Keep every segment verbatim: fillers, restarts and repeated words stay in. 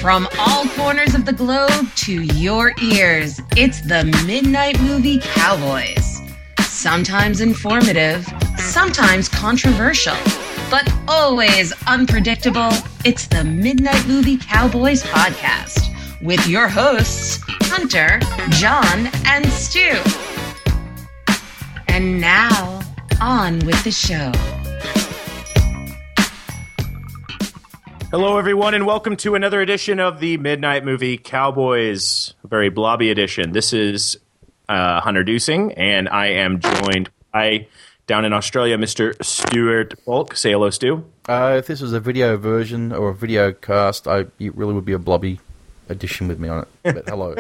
From all corners of the globe to your ears, it's the Midnight Movie Cowboys. Sometimes informative, sometimes controversial, but always unpredictable. It's the Midnight Movie Cowboys podcast with your hosts, Hunter, John, and Stu. And now, on with the show. Hello, everyone, and welcome to another edition of the Midnight Movie Cowboys, a very blobby edition. This is uh, Hunter Dusing, and I am joined by, down in Australia, Mister Stuart Bulk. Say hello, Stu. Uh, if this was a video version or a video cast, I, it really would be a blobby edition with me on it. But hello.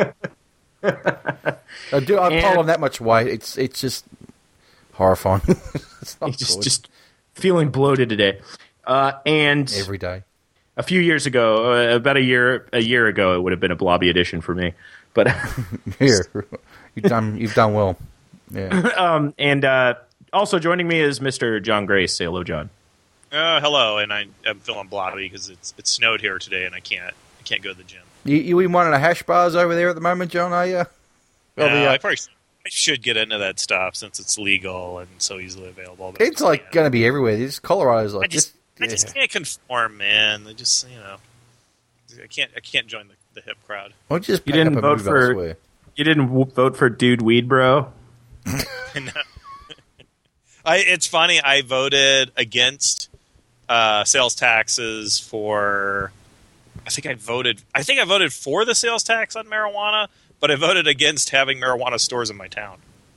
I do. I pull on that much weight. It's it's just horrifying. It's not just, just feeling bloated today. Uh, and every day. A few years ago, uh, about a year a year ago, it would have been a blobby edition for me. But here, you've done you've done well. Yeah. um, and uh, also joining me is Mister John Grace. Say hello, John. Uh, hello, and I, I'm feeling blobby because it's it snowed here today, and I can't I can't go to the gym. You, you in one of the hash bars over there at the moment, John? Are you? No, uh, I probably I should get into that stuff since it's legal and so easily available. It's like going to be everywhere. This Colorado's like I just. just I just yeah. can't conform, man. I just, you know, I can't. I can't join the, the hip crowd. Well, just you didn't vote for. Elsewhere. You didn't w- vote for Dude Weed, bro. No. I. It's funny. I voted against uh, sales taxes for. I think I voted. I think I voted for the sales tax on marijuana, but I voted against having marijuana stores in my town.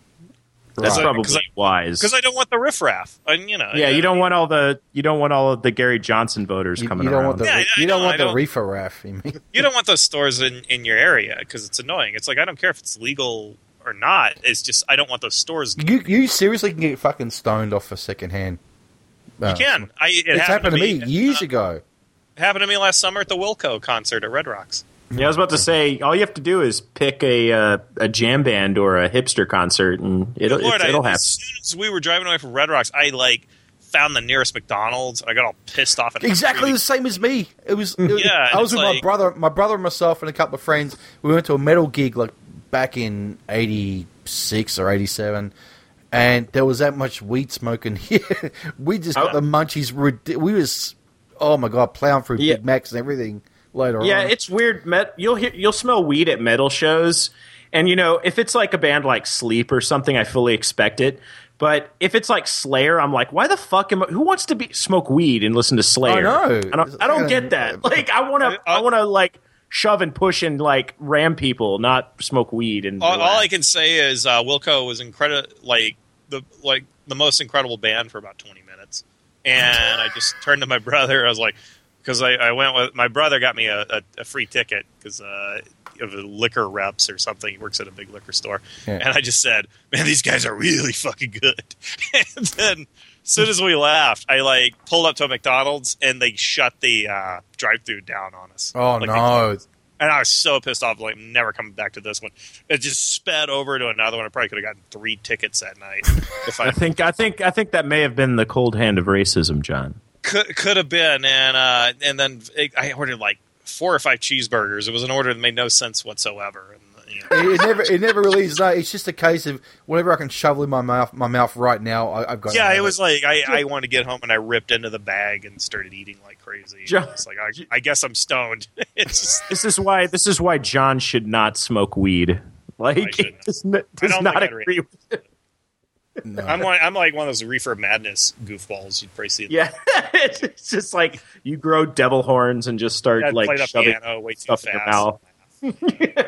That's right. probably I, wise because I don't want the riffraff. I, you know, yeah, you, you don't want all the you don't want all of the Gary Johnson voters you, coming you don't around. Want the, yeah, you know, don't want I the don't, reefer raff. You mean you don't want those stores in, in your area because it's annoying. It's like I don't care if it's legal or not. It's just I don't want those stores. You you seriously can get fucking stoned off a second hand. Uh, you can. I, it it's happened, happened to me, me years uh, ago. It happened to me last summer at the Wilco concert at Red Rocks. Yeah, I was about to say, all you have to do is pick a uh, a jam band or a hipster concert, and it'll Lord, it'll I, happen. As soon as we were driving away from Red Rocks, I like found the nearest McDonald's. I got all pissed off. Exactly really, the same as me. It was. It was yeah, I was with like, my brother, my brother and myself, and a couple of friends. We went to a metal gig like back in eighty-six or eighty-seven, and there was that much weed smoking here. We just got oh. the munchies. We was, oh my god, plowing through yeah. Big Macs and everything. Later yeah, on. it's weird. Met, you'll hear, you'll smell weed at metal shows, and you know if it's like a band like Sleep or something, I fully expect it. But if it's like Slayer, I'm like, why the fuck am I? Who wants to be smoke weed and listen to Slayer? I know. I don't, I don't get that. Like, I want to, I want to like shove and push and like ram people, not smoke weed. And all, all I can say is uh, Wilco was incredible, like the like the most incredible band for about twenty minutes, and I just turned to my brother. I was like. Because I, I went with my brother, got me a, a, a free ticket because uh, of the liquor reps or something. He works at a big liquor store, yeah. And I just said, "Man, these guys are really fucking good." And then, as soon as we left, I like pulled up to a McDonald's and they shut the uh, drive-through down on us. Oh like, no! And I was so pissed off, like, I'm never coming back to this one. It just sped over to another one. I probably could have gotten three tickets that night. If I, I think, I think, I think that may have been the cold hand of racism, John. Could could have been, and uh, and then it, I ordered like four or five cheeseburgers. It was an order that made no sense whatsoever. And, you know. it, it never, it never really is. No, it's just a case of whatever I can shovel in my mouth, my mouth right now. I, I've got. Yeah, it it was like I, I wanted to get home and I ripped into the bag and started eating like crazy. John, it's like I, I guess I'm stoned. It's just, this is why this is why John should not smoke weed. Like, does, does not agree with it. No. I'm like I'm like one of those reefer madness goofballs. You'd probably see. It. Yeah, it's just like you grow devil horns and just start yeah, like shoving piano, way too stuff fast. in your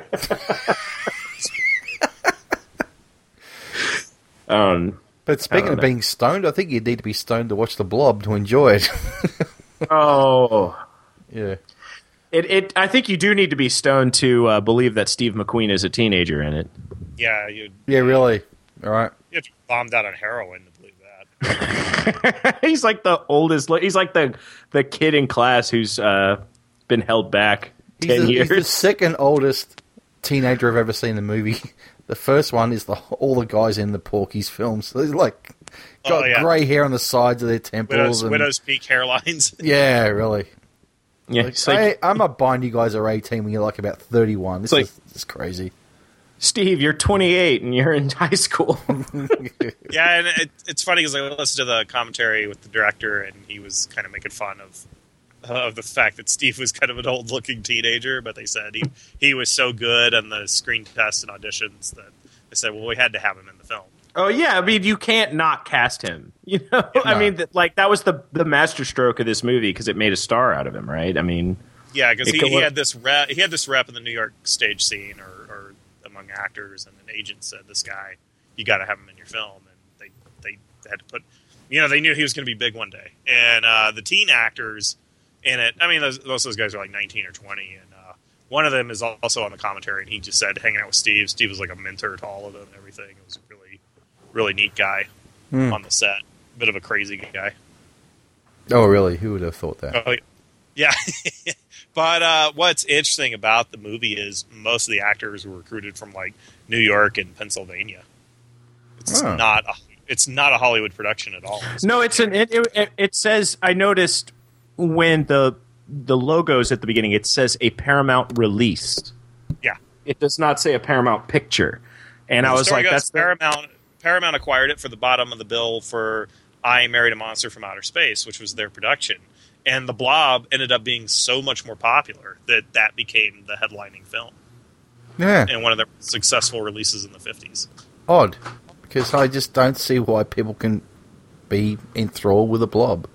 mouth. um, but speaking of know. being stoned, I think you need to be stoned to watch The Blob to enjoy it. oh, yeah. It it I think you do need to be stoned to uh, believe that Steve McQueen is a teenager in it. Yeah, you. Yeah, really. All right. You have to be bombed out on heroin to believe that. He's like the oldest. He's like the the kid in class who's uh, been held back he's ten the, years. He's the second oldest teenager I've ever seen in the movie. The first one is the all the guys in the Porky's films. So they're like got oh, yeah. grey hair on the sides of their temples. Widow's, and, Widow's Peak hairlines. Yeah, really. Yeah, Like, it's like, I, I'm not buying you guys are eighteen when you're like about thirty-one. This It's like- is this is crazy. Steve, you're twenty-eight and you're in high school. Yeah, and it, it's funny because I listened to the commentary with the director, and he was kind of making fun of of the fact that Steve was kind of an old-looking teenager, but they said he he was so good on the screen tests and auditions that they said, well, we had to have him in the film. Oh yeah, I mean you can't not cast him. You know, I No. mean, that, like that was the the masterstroke of this movie because it made a star out of him, right? I mean, Yeah, because It he, could he work. had this rep, he had this rep in the New York stage scene, or, or among actors, and an agent said, "This guy, you got to have him in your film." And they they had to put, you know, they knew he was going to be big one day. And uh, the teen actors in it, I mean, those, most of those guys are like nineteen or twenty, and uh, one of them is also on the commentary, and he just said, hanging out with Steve. Steve was like a mentor to all of them and everything. It was a really, really neat guy Hmm. on the set, bit of a crazy guy. Oh, really? Who would have thought that? Oh, yeah. But uh, what's interesting about the movie is most of the actors were recruited from like New York and Pennsylvania. It's Oh. not a, it's not a Hollywood production at all. no, it's an it, it, it says I noticed when the the logos at the beginning it says a Paramount release. Yeah. It does not say a Paramount picture, and I The was story like, goes, that's the, Paramount. Paramount acquired it for the bottom of the bill for I Married a Monster from Outer Space, which was their production. And The Blob ended up being so much more popular that that became the headlining film Yeah, and one of their successful releases in the fifties. odd. Because I just don't see why people can be enthralled with a blob.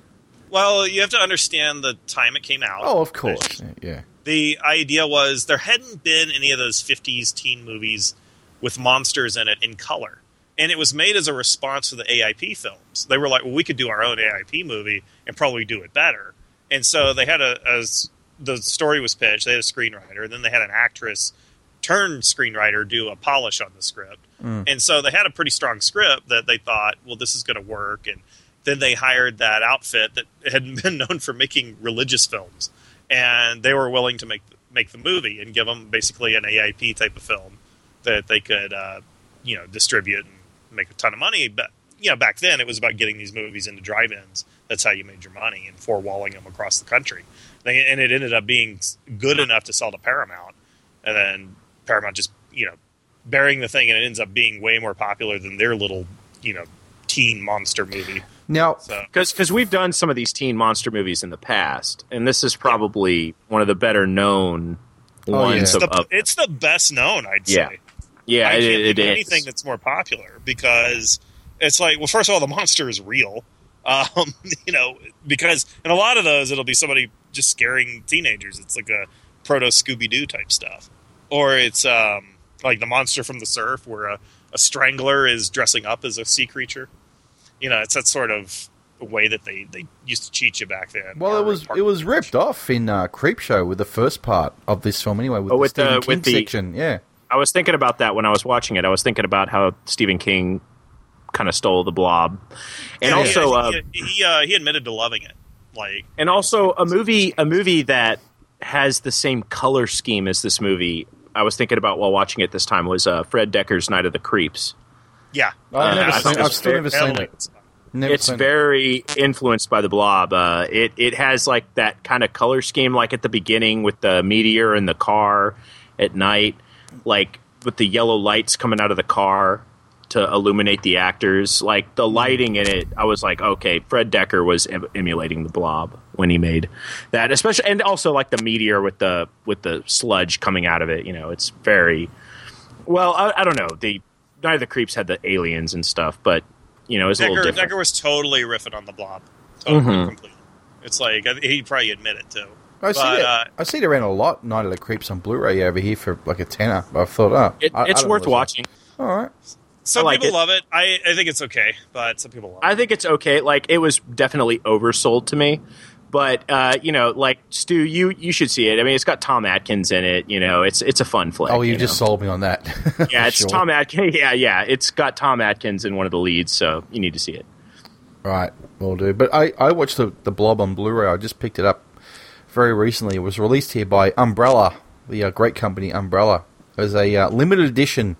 Well, you have to understand the time it came out. Oh, of course. Yeah. The idea was there hadn't been any of those fifties teen movies with monsters in it in color. And it was made as a response to the A I P films. They were like, well, we could do our own A I P movie and probably do it better. And so they had a, as the story was pitched, they had a screenwriter, and then they had an actress turned screenwriter do a polish on the script. Mm. And so they had a pretty strong script that they thought, well, this is going to work. And then they hired that outfit that had been known for making religious films. And they were willing to make make the movie and give them basically an A I P type of film that they could, uh, you know, distribute and make a ton of money. But you know, back then it was about getting these movies into drive-ins. That's how you made your money, and four-walling them across the country. They, and it ended up being good enough to sell to Paramount, and then Paramount just, you know, burying the thing, and it ends up being way more popular than their little, you know, teen monster movie. Now, So because we've done some of these teen monster movies in the past, and this is probably one of the better known Oh, ones. yeah. it's Of, the, of- it's the best known, I'd Yeah. say. yeah, I it, can't it think of is. anything that's more popular because it's like, well, first of all, the monster is real. Um, you know, because in a lot of those, it'll be somebody just scaring teenagers. It's like a proto Scooby Doo type stuff, or it's um, like the monster from the surf, where a, a strangler is dressing up as a sea creature. You know, it's that sort of way that they, they used to cheat you back then. well, it Or- was it was ripped off in uh, Creepshow with the first part of this film anyway, with Oh, the with Stephen the- King with the- section. Yeah. I was thinking about that when I was watching it. I was thinking about how Stephen King kind of stole the Blob, and Yeah, also, he, uh, he, he, uh, he admitted to loving it. Like, and also a movie, a movie that has the same color scheme as this movie. I was thinking about while watching it this time was uh, Fred Decker's Night of the Creeps. yeah, Oh, I've Uh, never I seen. thought it I've was still never seen Heavily. it. Never It's seen it. very influenced by the Blob. Uh, it it has like that kind of color scheme, like at the beginning with the meteor in the car at night, like with the yellow lights coming out of the car to illuminate the actors. Like the lighting in it, I was like, okay, Fred Decker was em- emulating the Blob when he made that, especially, and also like the meteor with the with the sludge coming out of it. You know, it's very well. I, I don't know. The Night of the Creeps had the aliens and stuff, but you know, it's a little Decker, different. Decker was totally riffing on the Blob. Totally, Mhm. completely. It's like, I- he'd probably admit it, too. I see But, it. uh, I see it around a lot. Night of the Creeps on Blu-ray over here for like a tenner. I thought, oh, It, I- I it's don't worth know what's watching. up. All right. Some I like people it. love it. I, I think it's okay, but some people love it. I think it's okay. Like it was definitely oversold to me, but uh, you know, like Stu, you you should see it. I mean, it's got Tom Atkins in it. You know, it's it's a fun flick. Oh, you, you just know? sold me on that. yeah, it's Sure. Tom Atkins. Yeah, yeah, it's got Tom Atkins in one of the leads, so you need to see it. Right, will do. But I, I watched the, the Blob on Blu-ray. I just picked it up very recently. It was released here by Umbrella, the uh, great company Umbrella. It was a uh, limited edition,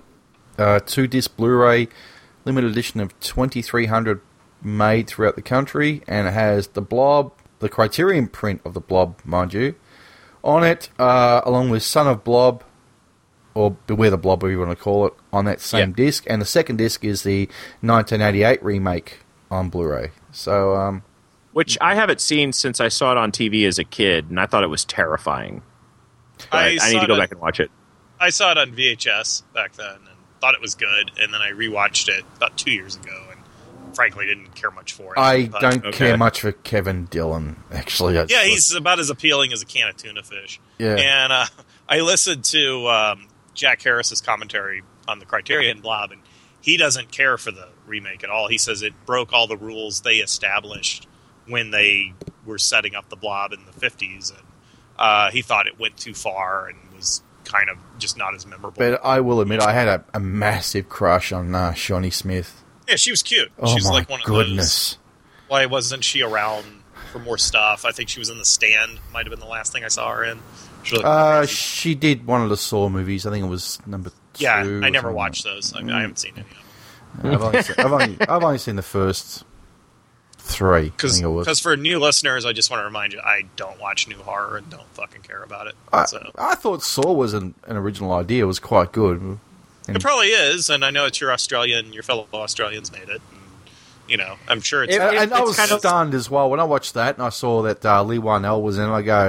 uh, two-disc Blu-ray, limited edition of twenty-three hundred made throughout the country, and it has the Blob, the Criterion print of the Blob, mind you. On it, uh, along with Son of Blob, or Beware the Blob, whatever you want to call it, on that same yeah. disc. And the second disc is the nineteen eighty-eight remake on Blu-ray. So, um... Which I haven't seen since I saw it on T V as a kid, and I thought it was terrifying. But I, I need to go on, back and watch it. I saw it on V H S back then and thought it was good, and then I rewatched it about two years ago and frankly didn't care much for it. I but, don't okay. care much for Kevin Dillon, actually. Yeah, he's about as appealing as a can of tuna fish. Yeah. And uh, I listened to um, Jack Harris's commentary on the Criterion Blob, and he doesn't care for the remake at all. He says it broke all the rules they established when they were setting up the Blob in the fifties, and uh, he thought it went too far and was kind of just not as memorable. But I will admit, I had a, a massive crush on uh, Shawnee Smith. Yeah, she was cute. Oh, She's my like one of goodness. those. Why wasn't she around for more stuff? I think she was in The Stand. Might have been the last thing I saw her in. She, uh, she did one of the Saw movies. I think it was number two. Yeah, I never watched those. I, mean, I haven't seen any of them. I've, only seen, I've, only, I've only seen the first three. Because for new listeners, I just want to remind you, I don't watch new horror and don't fucking care about it. I, so. I thought Saw was an, an original idea. It was quite good. And it probably is, and I know it's your Australian, your fellow Australians made it. And, you know, I'm sure it's... It, it, and it's I was kind stunned of, as well. When I watched that and I saw that uh, Lee Wynell was in it, I go,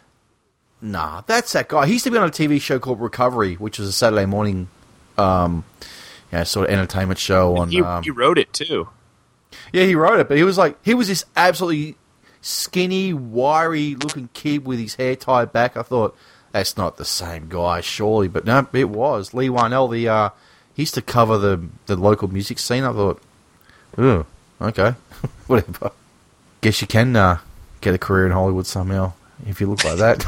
nah, that's that guy. He used to be on a T V show called Recovery, which was a Saturday morning um, you know, sort of entertainment show. on. He, um, he wrote it, too. Yeah, he wrote it, but he was like, he was this absolutely skinny, wiry-looking kid with his hair tied back. I thought, that's not the same guy, surely. But no, it was. Lee Wynell, the, uh, he used to cover the, the local music scene. I thought, oh, okay, whatever. Guess you can uh, get a career in Hollywood somehow, if you look like that.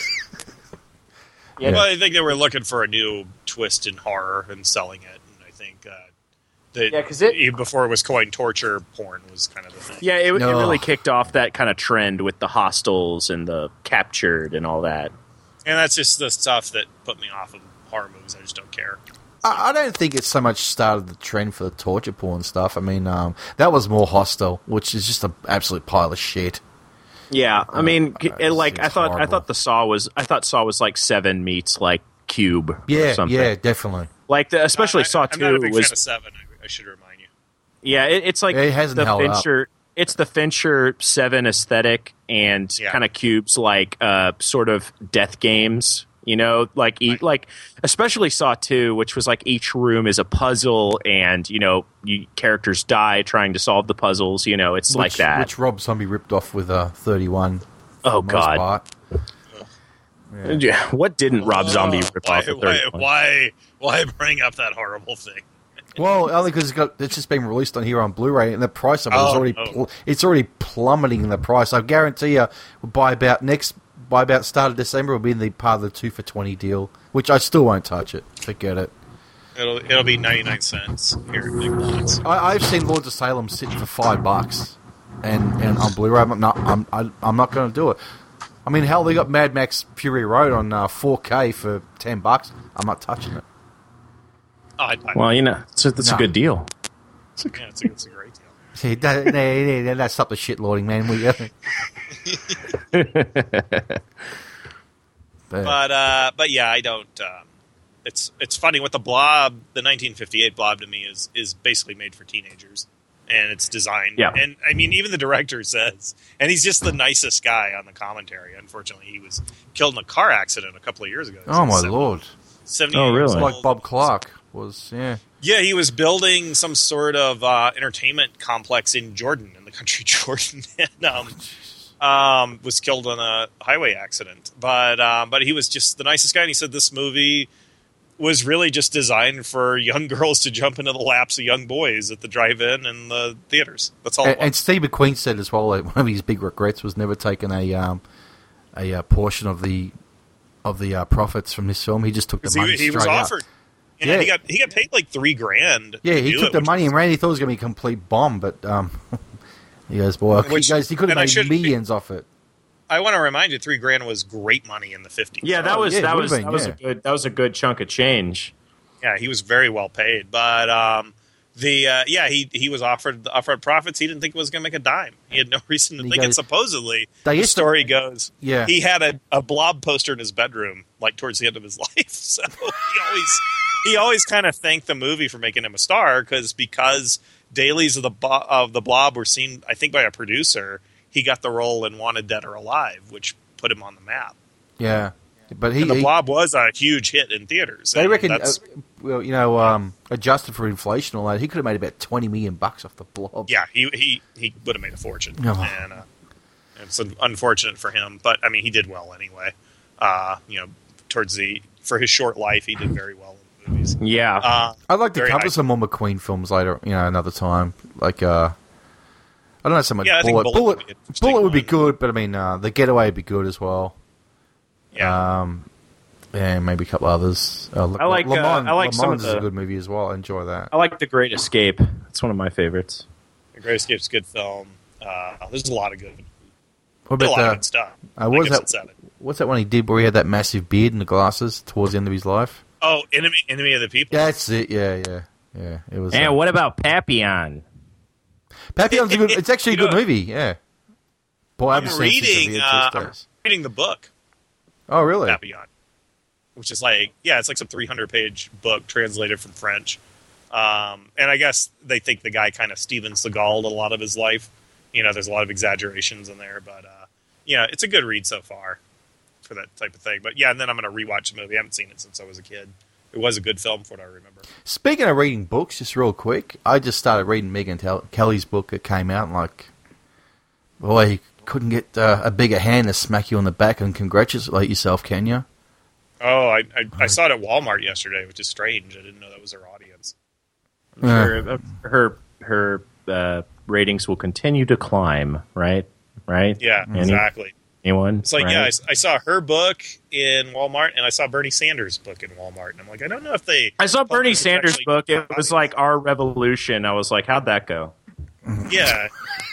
yeah. Well, I think they were looking for a new twist in horror and selling it. And I think... Uh, That yeah, because it before it was coined, torture porn was kind of the thing. Yeah, it, no. it really kicked off that kind of trend with the Hostels and the Captured and all that. And that's just the stuff that put me off of horror movies. I just don't care. I, I don't think it so much started the trend for the torture porn stuff. I mean, um, that was more Hostel, which is just an absolute pile of shit. Yeah, I mean, Uh, it, like it's I thought, horrible. I thought the Saw was, I thought Saw was like Seven meets like Cube. Yeah, or something. yeah, definitely. Like the, especially I, Saw I'm not a Two big was. fan of Seven. I, I should remind you. Yeah, it, it's like It hasn't the held up. Fincher. It's the Fincher Seven aesthetic and Yeah. kind of Cube's like uh, sort of death games. You know, like e- like especially Saw Two, which was like each room is a puzzle, and you know, you, characters die trying to solve the puzzles. You know, it's Which, like that. Which Rob Zombie ripped off with uh, thirty-one. Oh, for the most God. part. Yeah. What didn't Rob Zombie Oh, rip why, off? the why, third one? why, why bring up that horrible thing? Well, only because it's, got, it's just been released on here on Blu-ray, and the price of it is Oh, already oh. pl- it's already plummeting in the price. I guarantee you, by about next by about start of December, it'll be in the part of the two for twenty deal, which I still won't touch it. Forget it. It'll it'll be ninety nine cents here at Big Lots. I, I've seen Lords of Salem sitting for five bucks, and, and on Blu-ray, I'm not I'm I, I'm not going to do it. I mean, hell, they got Mad Max Fury Road on uh, four K for ten bucks. I'm not touching it. Oh, I'd buy Well, you know, it's a, it's No. a good deal. it. Yeah, it's a, it's a great deal. See, that, that, that, that's stop the shit lording, man. We, uh, but, But uh, but yeah, I don't. Um, it's it's funny with the Blob. The nineteen fifty-eight Blob to me is is basically made for teenagers, and it's designed. Yeah. And I mean, even the director says, and he's just the nicest guy on the commentary. Unfortunately, he was killed in a car accident a couple of years ago. He was oh my seventy lord! seventy Oh, years really? Like old. Bob Clark was, yeah. Yeah, he was building some sort of uh, entertainment complex in Jordan, in the country Jordan, and um, um, was killed in a highway accident. But um, but he was just the nicest guy, and he said this movie was really just designed for young girls to jump into the laps of young boys at the drive-in and the theaters. That's all. And, it was. and Steve McQueen said as well that one of his big regrets was never taking a um, a uh, portion of the of the uh, profits from this film. He just took the 'Cause money he, he straight was up. offered. And Yeah. he got he got paid like three grand. Yeah, to he do took it, the which money was- and ran. He thought it was going to be a complete bomb, but um, he goes, boy, Which- he goes, he could have and I made shouldn't be- millions off it. I want to remind you, three grand was great money in the fifties. Yeah, that Oh, was yeah, it that would've was been, that was yeah. a good that was a good chunk of change. Yeah, he was very well paid. But um, The uh, yeah, he he was offered the upfront profits. He didn't think it was going to make a dime. He had no reason to You think guys- it. Supposedly, They the used to- story goes, Yeah. he had a, a blob poster in his bedroom, like towards the end of his life. So he always he always kind of thanked the movie for making him a star because because dailies of the bo- of the Blob were seen, I think, by a producer. He got the role in Wanted Dead or Alive, which put him on the map. Yeah, but he, And the he Blob was a huge hit in theaters. they and reckon, uh, that's- well, you know, um, adjusted for inflation, and all that, he could have made about twenty million bucks off the Blob. yeah, he he he would have made a fortune, Oh. and uh, it's un- unfortunate for him. But I mean, he did well anyway. Uh, you know, towards the for his short life, he did very well in the movies. Yeah. Uh, I'd like to Very cover high. some more McQueen films later, you know, another time. Like, uh, I don't know so much Yeah, I think Bullet. Bullet Bullet, would be an interesting Bullet would be one. good, but I mean, uh, The Getaway would be good as well. yeah, Um, and maybe a couple others. Uh, I like, Le uh, Mans, I like Le some Mans of is the- a good movie as well. I enjoy that. I like The Great Escape. It's one of my favorites. The Great Escape's a good film. Uh, there's a lot of good, What a about lot of the, good stuff. uh, what was Magnificent that? Seven. What's that one he did where he had that massive beard and the glasses towards the end of his life? Oh, enemy, enemy of the people. Yeah, that's it. Yeah, yeah, yeah. It was. And uh, what about Papillon? Papillon's a good. It's actually a You good know- movie. Yeah. Boy, I I'm haven't seen it since the reading. V H S Uh, I'm days. reading the book Oh, really? Papillon, which is like yeah, it's like some three hundred page book translated from French. Um, and I guess they think the guy kind of Steven Seagal'd a lot of his life. You know, there's a lot of exaggerations in there, but uh, yeah, it's a good read so far for that type of thing. But yeah, and then I'm going to rewatch the movie. I haven't seen it since I was a kid. It was a good film, from what I remember. Speaking of reading books, just real quick, I just started reading Megan Tel- Kelly's book that came out, and like, boy, you couldn't get uh, a bigger hand to smack you on the back and congratulate yourself, can you? Oh, I, I, I saw it at Walmart yesterday, which is strange. I didn't know that was her audience. Yeah. Her her her uh, ratings will continue to climb. Right. Right. Yeah, Any- exactly. Anyone? It's like, right? yeah, I, s- I saw her book in Walmart, and I saw Bernie Sanders' book in Walmart, and I'm like, I don't know if they. I saw Bernie It's Sanders' actually- book. It was like Our Revolution. I was like, how'd that go? Yeah,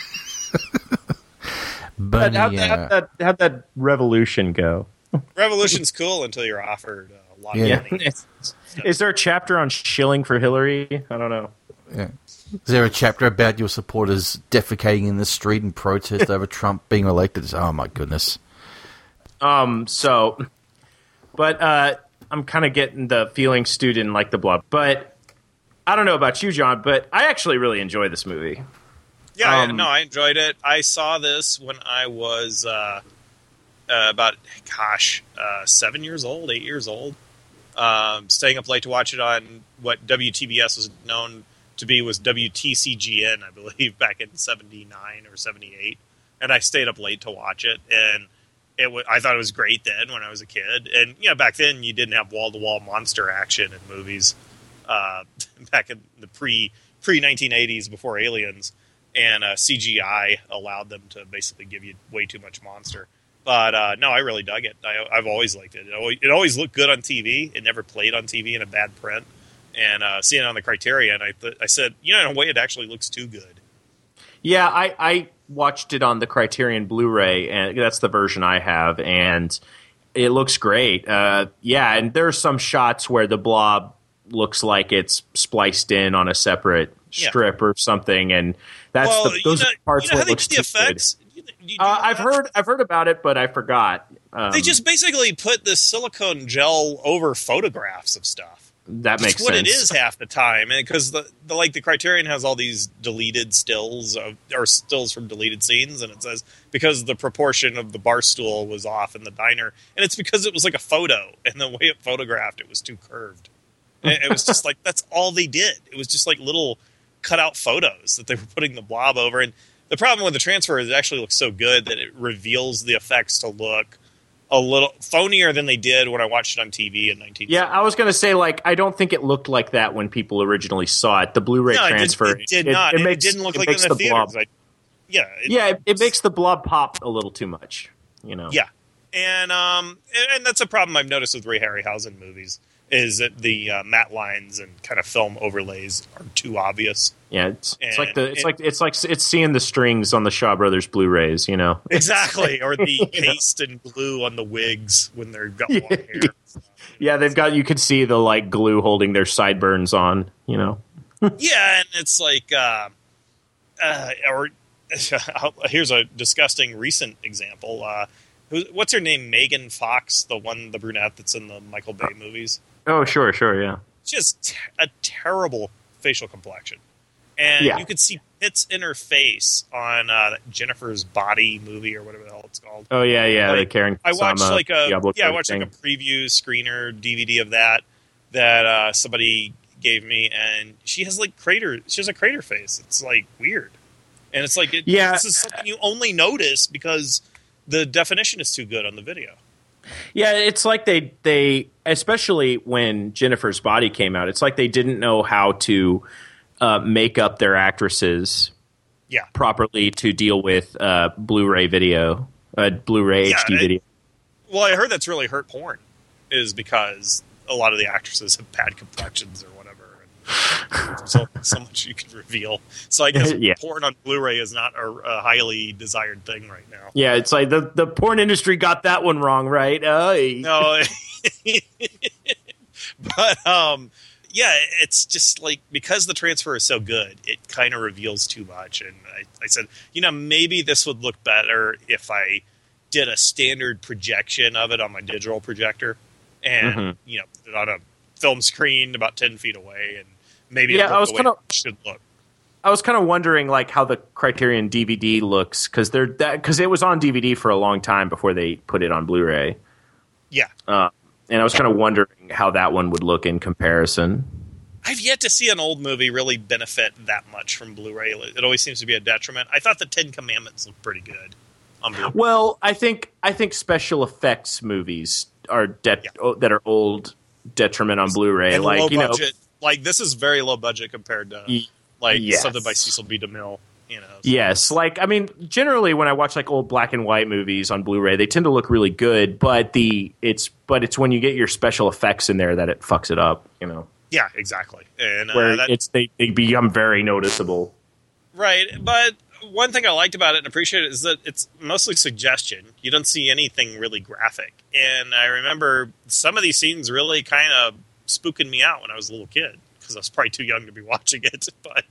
Bernie, how'd, uh, how'd that, how'd that revolution go? Revolution's cool until you're offered a lot Yeah. of money. Is there a chapter on shilling for Hillary? I don't know. yeah. Is there a chapter about your supporters defecating in the street in protest over Trump being elected? Oh, my goodness. Um. So, but uh, I'm kind of getting the feeling stewed in like the blob. But I don't know about you, John. But I actually really enjoy this movie. Yeah, Um, no, I enjoyed it. I saw this when I was uh, uh, about, gosh, uh, seven years old, eight years old. Um, staying up late to watch it on what W T B S was known to be was W T C G N, I believe, back in seventy-nine or seventy-eight. And I stayed up late to watch it, and it w- I thought it was great then when I was a kid. And, you know, back then you didn't have wall-to-wall monster action in movies uh, back in the pre, pre-nineteen eighties before Aliens. And uh, C G I allowed them to basically give you way too much monster. But uh, no, I really dug it. I, I've always liked it. It always, it always looked good on T V. It never played on T V in a bad print. And uh, seeing it on the Criterion, I, th- I said, you know, in a way, it actually looks too good. Yeah, I, I watched it on the Criterion Blu-ray, and that's the version I have, and it looks great. Uh, yeah, and there are some shots where the blob looks like it's spliced in on a separate Yeah. strip or something, and that's well, the, those you know, are the parts you know where how it they looks did the too good. effects? You, you know Uh, I've that? heard I've heard about it, but I forgot. Um, They just basically put the silicone gel over photographs of stuff. that That's makes what sense. it is half the time, because the, the like the Criterion has all these deleted stills of, or stills from deleted scenes, and it says because the proportion of the bar stool was off in the diner, and it's because it was like a photo, and the way it photographed it was too curved. And it was just like that's all they did. It was just like little cutout photos that they were putting the blob over, and the problem with the transfer is it actually looks so good that it reveals the effects to look a little phonier than they did when I watched it on T V in nineteen. Yeah, I was going to say, like, I don't think it looked like that when people originally saw it. The Blu-ray No, it did- transfer, It did, not. It, makes- didn't look it like it makes in the, the blob. theaters. I, yeah, it, Yeah, it, it makes the blob pop a little too much. You know. yeah, and um, and, and that's a problem I've noticed with Ray Harryhausen movies is that the uh, matte lines and kind of film overlays are too obvious. Yeah, it's, it's And like the it's it- like it's like it's seeing the strings on the Shaw Brothers Blu-rays. You know. Exactly, or the You know? paste and glue on the wigs when they've got Yeah, long hair. Yeah, they've got you could see the like glue holding their sideburns on. You know. Yeah, and it's like, uh, uh, or here's a disgusting recent example. Uh, who, what's her name? Megan Fox, the one, the brunette that's in the Michael Bay movies. Oh, sure, sure, yeah. Just t- a terrible facial complexion, and Yeah. you could see pits in her face on uh, that Jennifer's Body movie or whatever the hell it's called. Oh, yeah, yeah, Like, the Karen I watched Kusama like a Diablo yeah, I watched thing. like a preview screener D V D of that that uh, somebody gave me, and she has like crater. She has a crater face. It's like weird, and it's like it, Yeah. this is something you only notice because the definition is too good on the video. Yeah, it's like they they especially when Jennifer's Body came out, it's like they didn't know how to uh, make up their actresses Yeah, properly to deal with uh, Blu-ray video, uh, Blu-ray Yeah, H D it- video. well, I heard that's really hurt porn, is because a lot of the actresses have bad complexions or whatever. And so, so much you can reveal. So I guess Yeah. porn on Blu-ray is not a, a highly desired thing right now. Yeah, it's like the the porn industry got that one wrong, right? Uh, No, but um, yeah, it's just like because the transfer is so good, it kind of reveals too much. And I, I said, you know, maybe this would look better if I did a standard projection of it on my digital projector, and Mhm. you know, put it on a film screen about ten feet away, and maybe Yeah, it I was looked the kinda- way it should look. I was kind of wondering like how the Criterion D V D looks because they're that because it was on D V D for a long time before they put it on Blu-ray. Yeah, Uh, and I was kind of wondering how that one would look in comparison. I've yet to see an old movie really benefit that much from Blu-ray. It always seems to be a detriment. I thought the Ten Commandments looked pretty good on Blu-ray. Well, I think I think special effects movies are det- Yeah. oh, that are old detriment on Blu-ray. And Like low you know, budget. Like this is very low budget compared to Y- like yes. something by Cecil B. DeMille. You know, so- yes. Like I mean, generally when I watch like old black and white movies on Blu-ray, they tend to look really good. But the it's but it's when you get your special effects in there that it fucks it up. You know, yeah, exactly. And uh, where that, it's they, they become very noticeable. right. But one thing I liked about it and appreciate it is that it's mostly suggestion. You don't see anything really graphic. And I remember some of these scenes really kind of spooking me out when I was a little kid because I was probably too young to be watching it. But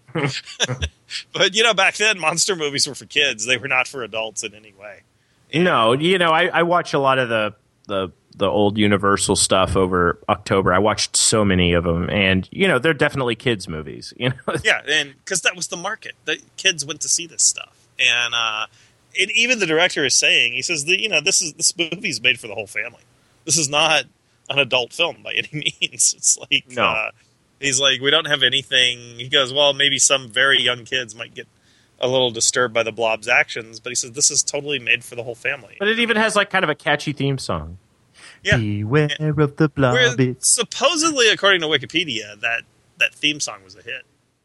but you know, back then monster movies were for kids; they were not for adults in any way. No, you know, I, I watch a lot of the, the the old Universal stuff over October. I watched so many of them, and you know, they're definitely kids' movies. You know, Yeah, and because that was the market, the kids went to see this stuff, and uh, and even the director is saying, he says that you know this is this movie's made for the whole family. This is not an adult film by any means. It's like No. uh, he's like, we don't have anything. He goes, well, maybe some very young kids might get a little disturbed by the Blob's actions, but he says this is totally made for the whole family. but it even has like kind of a catchy theme song. Yeah. Beware of the Where blob. supposedly, according to Wikipedia, that that theme song was a hit.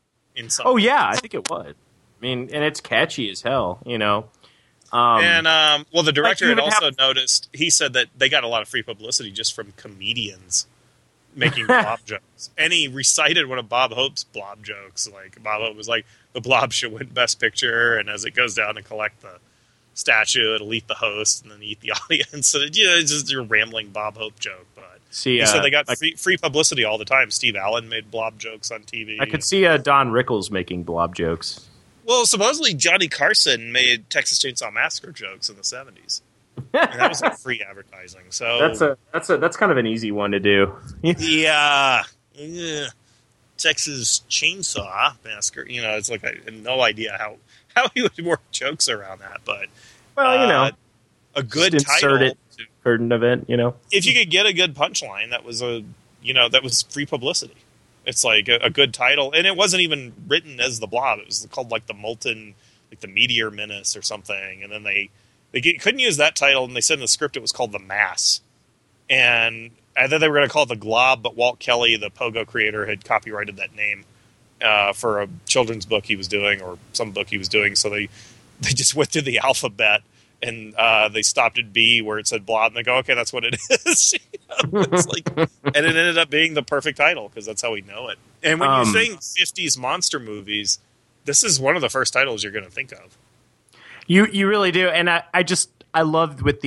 In some Oh yeah, I think it would. I mean, and it's catchy as hell. You know. Um, and um, well, the director you had even also have- noticed. He said that they got a lot of free publicity just from comedians making Blob jokes, and he recited one of Bob Hope's Blob jokes. Like Bob Hope was like, "The Blob should win Best Picture," and as it goes down and collect the statue, it'll eat the host and then eat the audience. So you know, it's just your rambling Bob Hope joke. But see, he uh, said they got I, free, free publicity all the time. Steve Allen made Blob jokes on T V. I could see uh, Don Rickles making blob jokes. Well, supposedly Johnny Carson made Texas Chainsaw Massacre jokes in the seventies. And that was like free advertising. So That's a that's a that's kind of an easy one to do. the uh, yeah, Texas Chainsaw Massacre. You know, it's like I had no idea how how he would work jokes around that, but Well, you know, uh, a good just insert title. it for an event. You know. If you could get a good punchline, that was a you know that was free publicity. It's like a, a good title, and it wasn't even written as the Blob. It was called like the Molten, like the Meteor Menace or something. And then they they get, couldn't use that title, and they said in the script it was called the Mass. And I thought they were going to call it the Glob, but Walt Kelly, the Pogo creator, had copyrighted that name uh, for a children's book he was doing or some book he was doing. So they they just went through the alphabet. And uh, they stopped at B where it said Blob, and they go, okay, that's what it is. You know, it's like, and it ended up being the perfect title because that's how we know it. And when Um, you're saying fifties monster movies, this is one of the first titles you're going to think of. You you really do, and I, I just I loved with the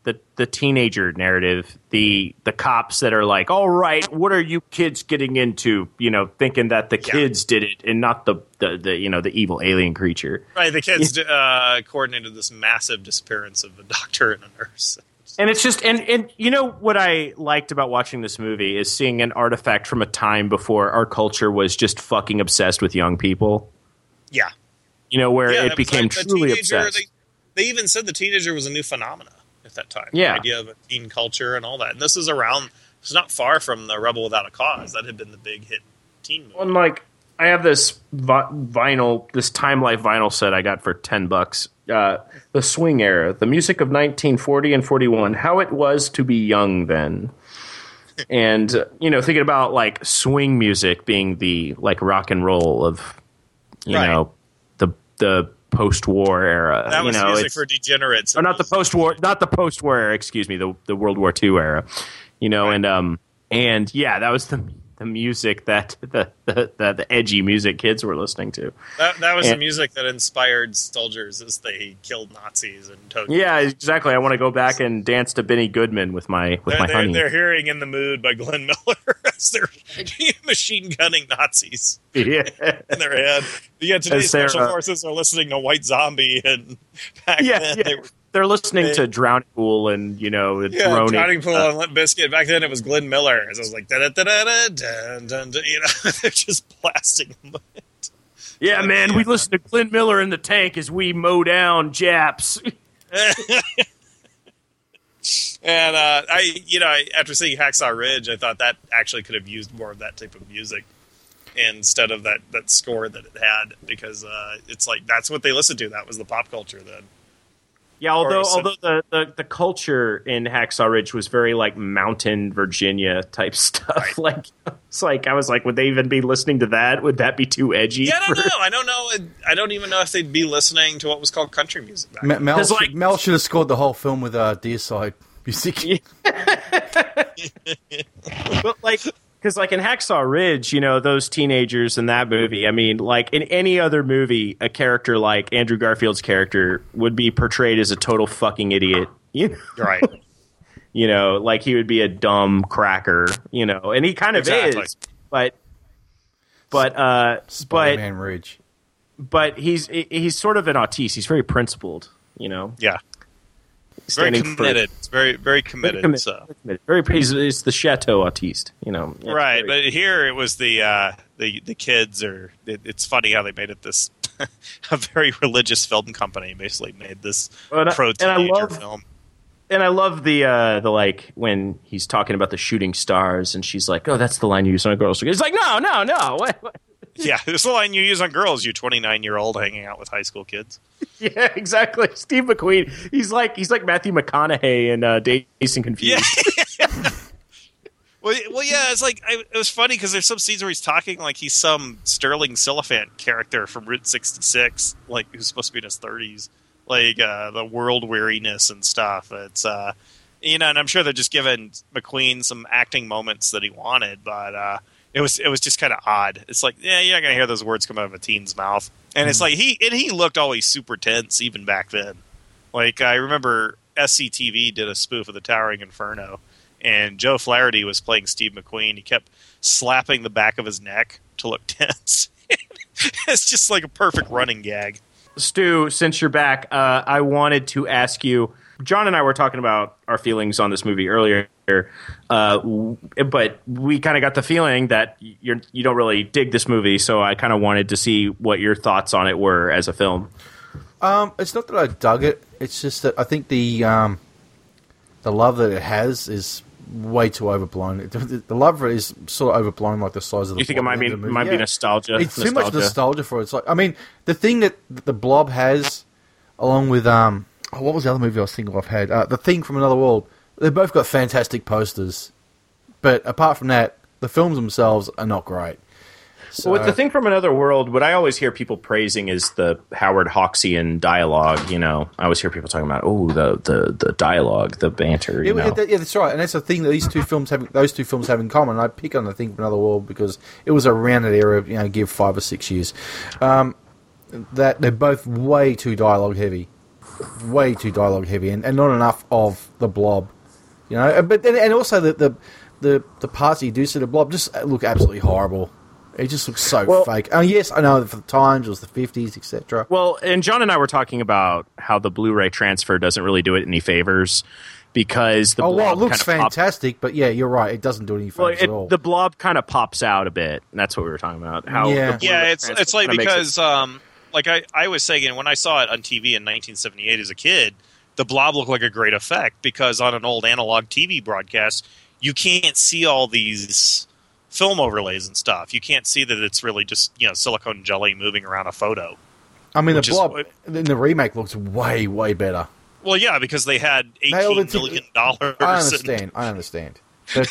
the the teenager narrative, the the cops that are like, all right, what are you kids getting into? You know, thinking that the Yeah. kids did it and not the, the, the you know the evil alien creature. Right, the kids uh, coordinated this massive disappearance of a doctor and a nurse. And it's just and and you know what I liked about watching this movie is seeing an artifact from a time before our culture was just fucking obsessed with young people. Yeah. You know, where Yeah, it was became like the truly teenager- obsessed. They, they even said the teenager was a new phenomena at that time. Yeah. The idea of a teen culture and all that. And this is around, it's not far from the Rebel Without a Cause. That had been the big hit teen movie. And like, I have this vi- vinyl, this Time Life vinyl set I got for ten bucks. Uh, the swing era, the music of nineteen forty and forty-one, how it was to be young then. And, uh, you know, thinking about like swing music being the like rock and roll of, you Right. know, the the post-war era. That was you know, music it's- for degenerates. or not the post-war, not the post-war era. Excuse me, the the World War Two era. You know, Right. and um, and yeah, that was the the music that the the, the the edgy music kids were listening to. That, that was the And- music that inspired soldiers as they killed Nazis and Tokyo. Yeah, exactly. I want to go back and dance to Benny Goodman with my with They're, my they're, honey. they're hearing In the Mood by Glenn Miller as they're machine gunning Nazis Yeah. in their head. Yeah, today's As they're, special uh, forces are listening to White Zombie, and back Yeah, then yeah. they were They're listening They- to Drowning Pool and you know yeah, Groaning. Drowning Pool Uh, and Limp Bizkit. Back then it was Glenn Miller. As I was like, da da da da da dun, dun, dun, you know, they're just blasting them. yeah, man, we listen to Glenn Miller in the tank as we mow down Japs. And uh, I, you know, I, after seeing Hacksaw Ridge, I thought that actually could have used more of that type of music instead of that, that score that it had, because uh, it's like that's what they listened to. That was the pop culture then. Yeah, although Or some- although the, the, the culture in Hacksaw Ridge was very like mountain Virginia type stuff. Right. Like it's like I was like, would they even be listening to that? Would that be too edgy? Yeah, I don't for- know. I don't know. I don't even know if they'd be listening to what was called country music back Me- then. Mel, 'Cause, should- like- Mel should have scored the whole film with uh, Deicide music. But like, because like in Hacksaw Ridge, you know, those teenagers in that movie. I mean, like in any other movie, a character like Andrew Garfield's character would be portrayed as a total fucking idiot. You know? Right. You know, like he would be a dumb cracker. You know, and he kind of Exactly. is. But, but, uh, but. Spider-Man Ridge. but he's he's sort of an autiste. He's very principled, you know. Yeah. Very Standing for- committed. It's very, very Very committed. committed. so. Very, committed. Very he's, he's the chateau autiste, you know. Yeah, Right, very- but here it was the uh, the the kids are. It, it's funny how they made it this a very religious film company basically made this And I- pro and I teenager love- film. and I love the uh, the like when he's talking about the shooting stars, and she's like, "Oh, that's the line you use on girls." He's like, "No, no, no." What, what? Yeah, this is the line you use on girls. You twenty nine year old hanging out with high school kids. Yeah, exactly. Steve McQueen. He's like he's like Matthew McConaughey in uh, Dazed and Confused. Yeah. well, well, yeah. It's like I, it was funny because there's some scenes where he's talking like he's some Sterling Silliphant character from Route sixty-six, like who's supposed to be in his thirties, like uh, the world weariness and stuff. It's uh, you know, and I'm sure they're just giving McQueen some acting moments that he wanted, but uh, it was it was just kind of odd. It's like, yeah, you're not gonna hear those words come out of a teen's mouth, and it's like he and he looked always super tense even back then. Like I remember S C T V did a spoof of the Towering Inferno, and Joe Flaherty was playing Steve McQueen. He kept slapping the back of his neck to look tense. It's just like a perfect running gag. Stu, since you're back, uh, I wanted to ask you. John and I were talking about our feelings on this movie earlier, uh, w- but we kind of got the feeling that you're you don't really dig this movie. So I kind of wanted to see what your thoughts on it were as a film. Um, it's not that I dug it. It's just that I think the um, the love that it has is way too overblown. It- The, the love for it is sort of overblown, like the size of the. You think it plot might be of the movie. might be Yeah. nostalgia? It's too much nostalgia for it. It's like, I mean, the thing that the Blob has, along with um, oh, what was the other movie I was thinking of? I've had uh, The Thing from Another World. They both got fantastic posters, but apart from that, the films themselves are not great. So, Well, with the thing from another world, what I always hear people praising is the Howard Hawksian dialogue. You know, I always hear people talking about, oh, the the, the dialogue, the banter. You Yeah, know, yeah, yeah, that's right, and that's the thing that these two films have. Those two films have in common. I pick on The Thing from Another World because it was around that era. You know, give five or six years. Um, that they're both way too dialogue heavy. way too dialogue heavy, and, and not enough of the Blob. You know, but then, and also the, the the the parts you do see the Blob just look absolutely horrible. It just looks so well, fake. Oh yes, I know for the times it was the fifties, et cetera. Well, and John and I were talking about how the Blu-ray transfer doesn't really do it any favors because the oh well, Blob it looks kind of fantastic, pop- but yeah, you're right. It doesn't do any favors well, it, at all. The Blob kind of pops out a bit, and that's what we were talking about. How Yeah. the Yeah, Blu-ray it's transfer it's like kinda makes because it- um, like I, I was saying when I saw it on T V in nineteen seventy-eight as a kid, the Blob looked like a great effect because on an old analog T V broadcast, you can't see all these film overlays and stuff. You can't see that it's really just, you know, silicone jelly moving around a photo. I mean, the which is Blob what- in the remake looks way, way better. Well, yeah, because they had Nailed eighteen it to- million dollars. I understand. I understand. But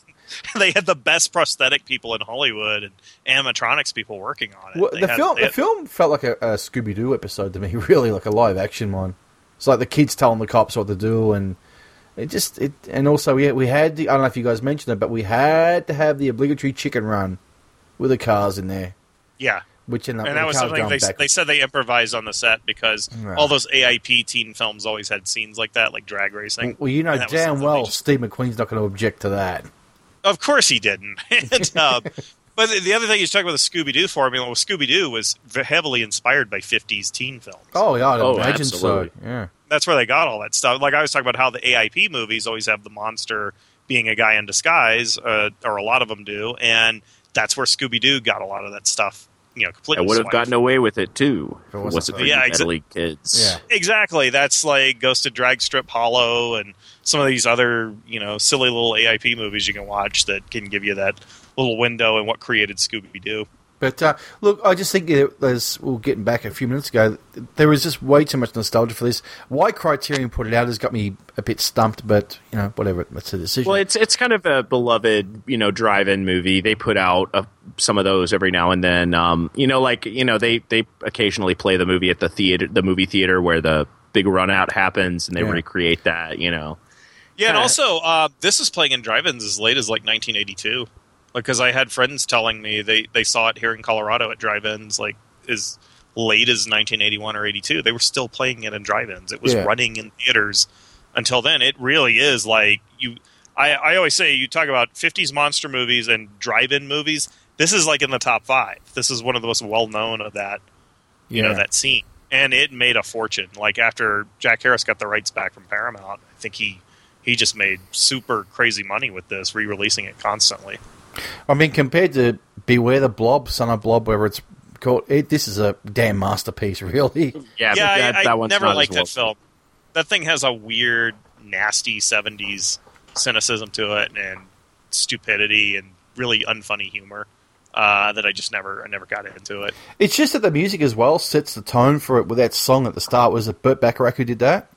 They had the best prosthetic people in Hollywood and animatronics people working on it. well, They the had- film, they the had- film felt like a, a Scooby Doo episode to me. Really, like a live action one. It's like the kids telling the cops what to do, and it just it. And also, we we had the, I don't know if you guys mentioned it, but we had to have the obligatory chicken run with the cars in there, yeah. which in the, And the that was cars something going they, backwards. they said they improvised on the set because Right. all those A I P teen films always had scenes like that, like drag racing. Well, you know And that was damn something well they just- Steve McQueen's not going to object to that. Of course he didn't. and, um, but the other thing you talk about the Scooby-Doo formula, well, Scooby-Doo was v- heavily inspired by fifties teen films. Oh yeah, I'd Oh, imagine absolutely. so. Yeah. That's where they got all that stuff. Like I was talking about how the A I P movies always have the monster being a guy in disguise, uh, or a lot of them do, and that's where Scooby-Doo got a lot of that stuff, you know, I completely would have swiped. gotten away with it too. If it If it wasn't wasn't for- for Yeah, you exa- meddling kids. Yeah. Exactly. That's like Ghost of Drag Strip Hollow and some of these other, you know, silly little A I P movies you can watch that can give you that little window in what created Scooby-Doo. But uh, look, I just think it- there's. Well, getting back a few minutes ago, there was just way too much nostalgia for this. Why Criterion put it out has got me a bit stumped, but you know, whatever. That's a decision. Well, it's it's kind of a beloved, you know, drive-in movie. They put out uh, some of those every now and then. Um, you know, like you know, they they occasionally play the movie at the theater, the movie theater where the big run out happens, and they Yeah. recreate that. You know, Yeah, and Uh, also uh, this is playing in drive-ins as late as like nineteen eighty-two. Because I had friends telling me they, they saw it here in Colorado at drive-ins like as late as nineteen eighty-one or eighty-two. They were still playing it in drive-ins. It was Yeah. running in theaters until then. It really is like you. I, I always say you talk about fifties monster movies and drive-in movies. This is like in the top five. This is one of the most well-known of that. You Yeah. know, that scene, and it made a fortune. Like after Jack Harris got the rights back from Paramount, I think he he just made super crazy money with this, re-releasing it constantly. I mean, compared to Beware the Blob, Son of Blob, whatever it's called, it, this is a damn masterpiece, really. yeah, yeah, but that, I, I that one's never not liked as well. that film. That thing has a weird, nasty seventies cynicism to it, and stupidity, and really unfunny humor uh, that I just never, I never got into it. It's just that the music as well sets the tone for it with that song at the start. Was it Burt Bacharach who did that?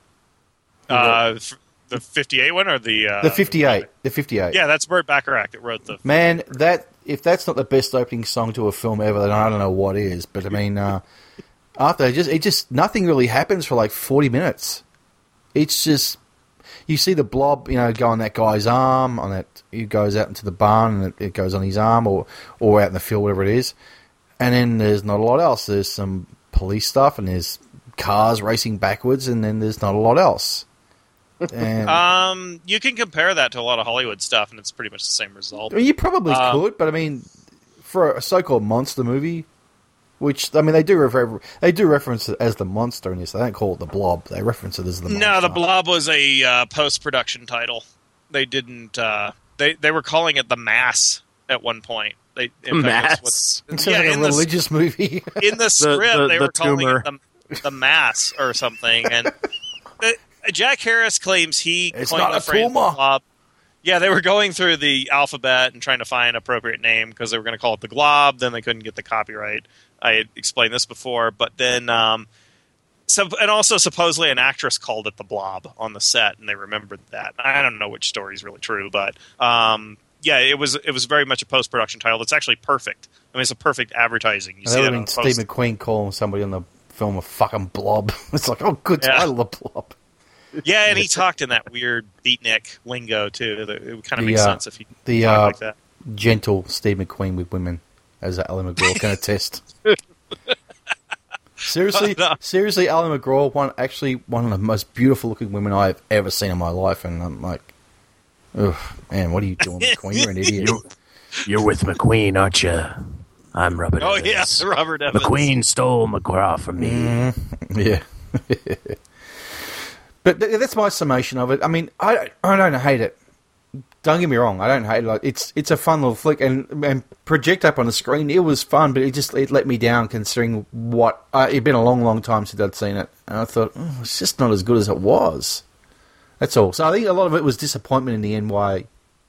Uh, f- the fifty-eight one or the uh, The fifty-eight. The fifty-eight. Yeah, that's Burt Bacharach that wrote the. Man, that if that's not the best opening song to a film ever, then I don't know what is. But I mean, uh, after it just it just nothing really happens for like forty minutes. It's just you see the blob, you know, go on that guy's arm. On that, he goes out into the barn and it, it goes on his arm, or or out in the field, whatever it is. And then there's not a lot else. There's some police stuff, and there's cars racing backwards, and then there's not a lot else. And Um, you can compare that to a lot of Hollywood stuff, and it's pretty much the same result. I mean, you probably Um, could, but I mean, for a so-called monster movie, which I mean, they do refer- they do reference it as the monster in this. They don't call it the Blob. They reference it as the monster. No, the Blob was a uh, post-production title. They didn't. Uh, they they were calling it the Mass at one point. They in fact, Mass. that's It what- sounds yeah, like in a the, religious movie. in the script the- they the were calling tumor. it the, the Mass or something. And the, Jack Harris claims he It's coined not the a phrase tumor. Blob. Yeah, they were going through the alphabet and trying to find an appropriate name because they were going to call it the Glob. Then they couldn't get the copyright. I had explained this before, but then, um, so, and also supposedly an actress called it the Blob on the set, and they remembered that. I don't know which story is really true, but um, yeah, it was it was very much a post production title. It's actually perfect. I mean, it's a perfect advertising. You that see would that have on been the post. Steve McQueen calling somebody on the film a fucking blob. It's like, oh, good Yeah. title, the Blob. Yeah, and he talked in that weird beatnik lingo too. That it would kind of The, make uh, sense if he the, talked uh, like that. Gentle Steve McQueen with women, as Alan McGraw can attest. Seriously, No. seriously, Ally McGraw, one actually one of the most beautiful looking women I've ever seen in my life, and I'm like, ugh, man, what are you doing, McQueen? You're an idiot. You're, you're with McQueen, aren't you? I'm Robert Oh Evans. yeah, Robert Evans. McQueen stole McGraw from me. Mm, yeah. But th- that's my summation of it. I mean, I I don't hate it. Don't get me wrong, I don't hate it. Like, it's it's a fun little flick, and and project up on the screen, it was fun, but it just it let me down considering what uh, it'd been a long, long time since I'd seen it, and I thought oh, it's just not as good as it was. That's all. So I think a lot of it was disappointment in the end. Why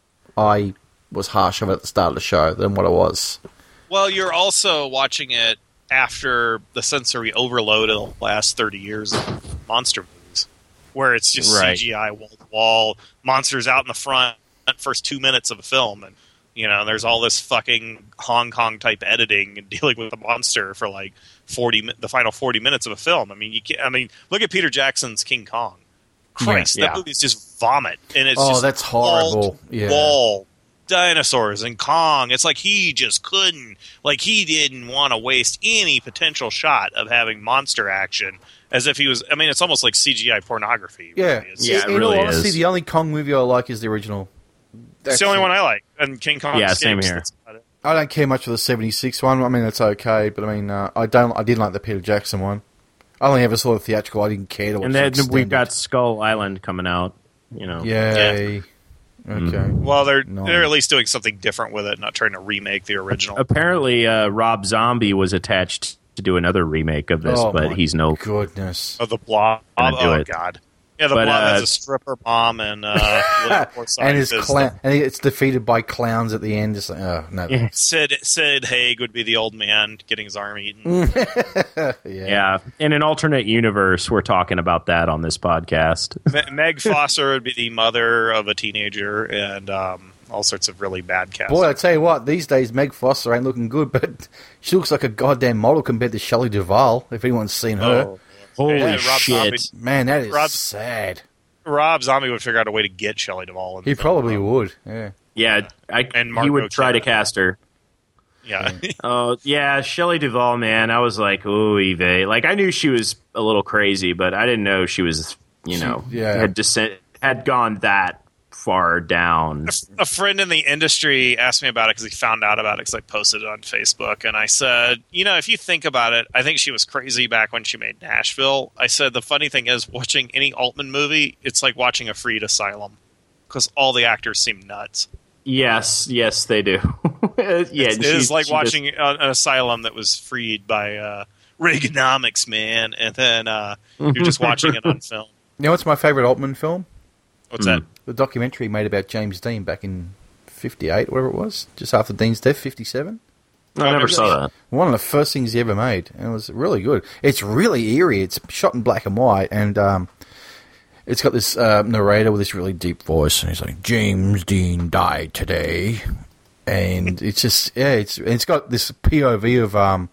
I was harsh of it at the start of the show than what it was. Well, you're also watching it after the sensory overload of the last thirty years of monster movies, where it's just Right. C G I wall to wall, monsters out in the front, first two minutes of a film, and you know, there's all this fucking Hong Kong type editing and dealing with the monster for like forty, mi- the final forty minutes of a film. I mean, you can't. I mean, look at Peter Jackson's King Kong. Christ, Yeah. that movie's just vomit, and it's Oh, just that's horrible. wall to Yeah. wall dinosaurs and Kong. It's like he just couldn't, like he didn't want to waste any potential shot of having monster action, as if he was. I mean, it's almost like C G I pornography. Yeah, really. It's, Yeah, just- it In really all honesty, is. the only Kong movie I like is the original. it's the only one I like, and King Kong. Yeah, Escapes, same here. that's about it. I don't care much for the seventy-six one. I mean, it's okay, but I mean, uh, I don't. I didn't like the Peter Jackson one. I only ever saw the theatrical. I didn't care to watch And the then extended. we've got Skull Island coming out. You know. Yay. Okay. Well, they're No. they're at least doing something different with it, not trying to remake the original. Apparently, uh, Rob Zombie was attached to do another remake of this, Oh, but my he's no. Goodness. Of the Blob. Gonna do Oh it. God. Yeah, the But, Blob uh, has a stripper mom and uh, little poor and his scientist. clown, and it's defeated by clowns at the end. Just like, oh no, Yeah. Sid Sid Haig would be the old man getting his arm eaten. yeah. Yeah, in an alternate universe, we're talking about that on this podcast. Me- Meg Foster would be the mother of a teenager, and um, all sorts of really bad casting. Boy, I tell you what, these days Meg Foster ain't looking good, but she looks like a goddamn model compared to Shelley Duvall. If anyone's seen her, Oh, Holy yeah, Rob shit! Zombie- man, that is Rob- sad. Rob Zombie would figure out a way to get Shelley Duvall. In the He film, probably though. would. Yeah. Yeah, I, And he Margot would try to Kidder. cast her. Yeah. Oh yeah, Shelley Duvall, man. I was like, ooh, Eve. Like I knew she was a little crazy, but I didn't know she was, you know, yeah. had descent had gone that far down. A friend in the industry asked me about it because he found out about it because I posted it on Facebook. And I said, you know, if you think about it, I think she was crazy back when she made Nashville. I said, the funny thing is, watching any Altman movie, it's like watching a Freed Asylum because all the actors seem nuts. Yes, yes, they do. yeah, It's, it is she- like she watching an an asylum that was freed by uh, Reaganomics, man. And then uh, you're just watching it on film. You know what's my favourite Altman film? What's Hmm. that? The documentary made about James Dean back in fifty-eight, whatever it was, just after Dean's death, fifty-seven. just- I never saw that. One of the first things he ever made, and it was really good. It's really eerie. It's shot in black and white, and um, it's got this uh, narrator with this really deep voice, and he's like, "James Dean died today," and it's just yeah, it's and it's got this P O V of um,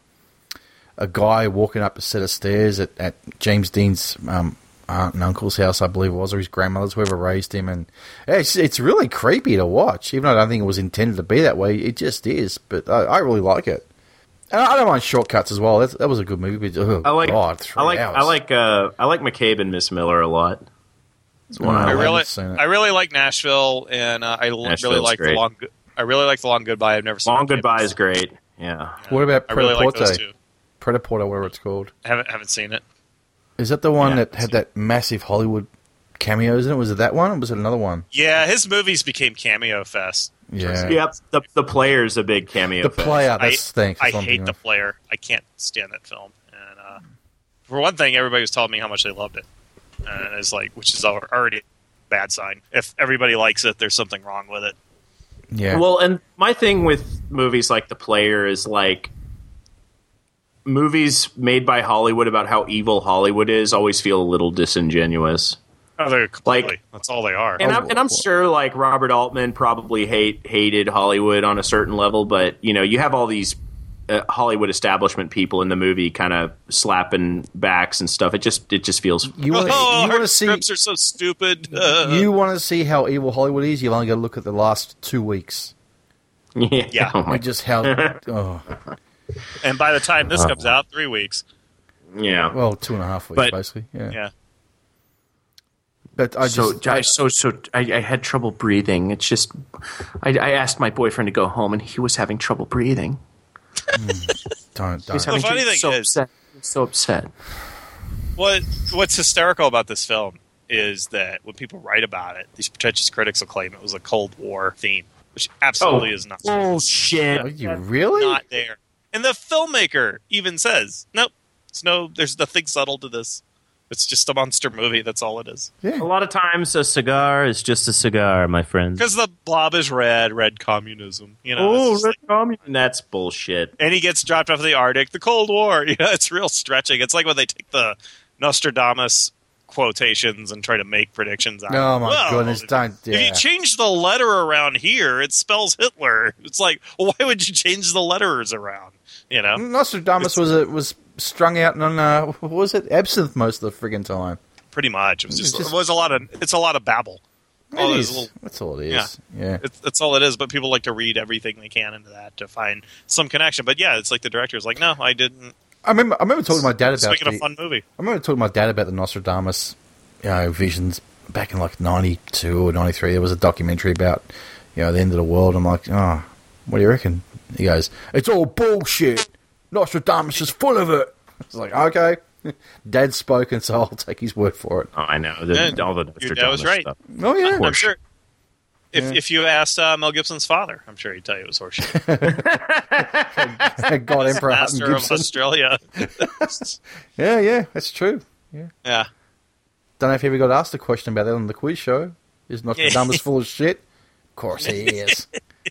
a guy walking up a set of stairs at, at James Dean's um, aunt and uncle's house, I believe it was, or his grandmother's, whoever raised him, and yeah, it's it's really creepy to watch. Even though I don't think it was intended to be that way, it just is. But I, I really like it. And I don't mind Shortcuts as well. That's, that was a good movie. But, oh, I like, God, three I like, hours. I like, uh, I like McCabe and Miss Miller a lot. It's one No, I I I like. really, haven't seen it. I really like Nashville, and uh, I l- really Nashville's like the great. long. Go- I really like the Long Goodbye. I've never seen Long it. Goodbye is great. Yeah. What about I really like those Predaporte? two. Predaporte, whatever it's called. Haven't haven't seen it. Is that the one Yeah, that had that massive Hollywood cameos in it? Was it that one, or was it another one? Yeah, his movies became cameo fest. Yeah. Yep. The the player's a big cameo. The fest. player, I, that's the thing. I that's what I'm hate thinking the of. player. I can't stand that film. And uh, for one thing, everybody was telling me how much they loved it, and it's like, which is al- already a bad sign. If everybody likes it, there's something wrong with it. Yeah. Well, and my thing with movies like The Player is like movies made by Hollywood about how evil Hollywood is always feel a little disingenuous. Oh, they're completely. Like- that's all they are. And Oh, I'm, and I'm sure like Robert Altman probably hate hated Hollywood on a certain level, but you know, you have all these uh, Hollywood establishment people in the movie kind of slapping backs and stuff. It just it just feels you want to oh, you our want to see scripts are so stupid. Uh, you want to see how evil Hollywood is? You've only got to look at the last two weeks. yeah. Yeah. Oh my Just how oh and by the time this comes out, three weeks. Yeah. Well, two and a half weeks, But- basically. Yeah. Yeah. But I So, just, I, so, so I, I had trouble breathing. It's just, I, I asked my boyfriend to go home, and he was having trouble breathing. don't, He was don't. having funny trouble- thing so is- upset. He was so upset. What What's hysterical about this film is that when people write about it, these pretentious critics will claim it was a Cold War theme, which absolutely Oh. is not. Bullshit. Are you really? Not there. And the filmmaker even says, "Nope, it's no. There's nothing subtle to this. It's just a monster movie. That's all it is." Yeah. A lot of times, a cigar is just a cigar, my friend. Because the blob is red, red communism. You know, it's Oh, just red like- communism. That's bullshit. and he gets dropped off the Arctic, the Cold War. You know, it's real stretching. It's like when they take the Nostradamus quotations and try to make predictions out of Oh it. my Well, goodness! if- Don't. If Yeah. you change the letter around here, it spells Hitler. It's like, well, why would you change the letters around? You know, Nostradamus was a, was strung out on uh, what was it, absinthe most of the friggin' time. pretty much. It was just, It's just- it was a lot of it's a lot of babble. All It those is. little- That's all it is. Yeah. Yeah. It's, that's all it is. But people like to read everything they can into that to find some connection. But yeah, it's like the director's like, no, I didn't. I remember. I remember talking to my dad Just about making the, a fun movie. I remember talking to my dad about the Nostradamus, you know, visions back in like ninety-two or ninety-three. There was a documentary about, you know, the end of the world. I'm like, oh, what do you reckon? He goes, it's all bullshit. Nostradamus is full of it. I was like, okay. Dad's spoken, so I'll take his word for it. Oh, I know. The, Yeah, all the your dad was right. stuff. Oh, yeah. I'm sure. If Yeah. if you asked uh, Mel Gibson's father, I'm sure he'd tell you it was horseshit. God, Emperor Hutton Master of Gibson. Australia. Yeah, yeah, that's true. Yeah. Don't know if he ever got asked a question about that on the quiz show. Is Nostradamus full of shit? Of course he is.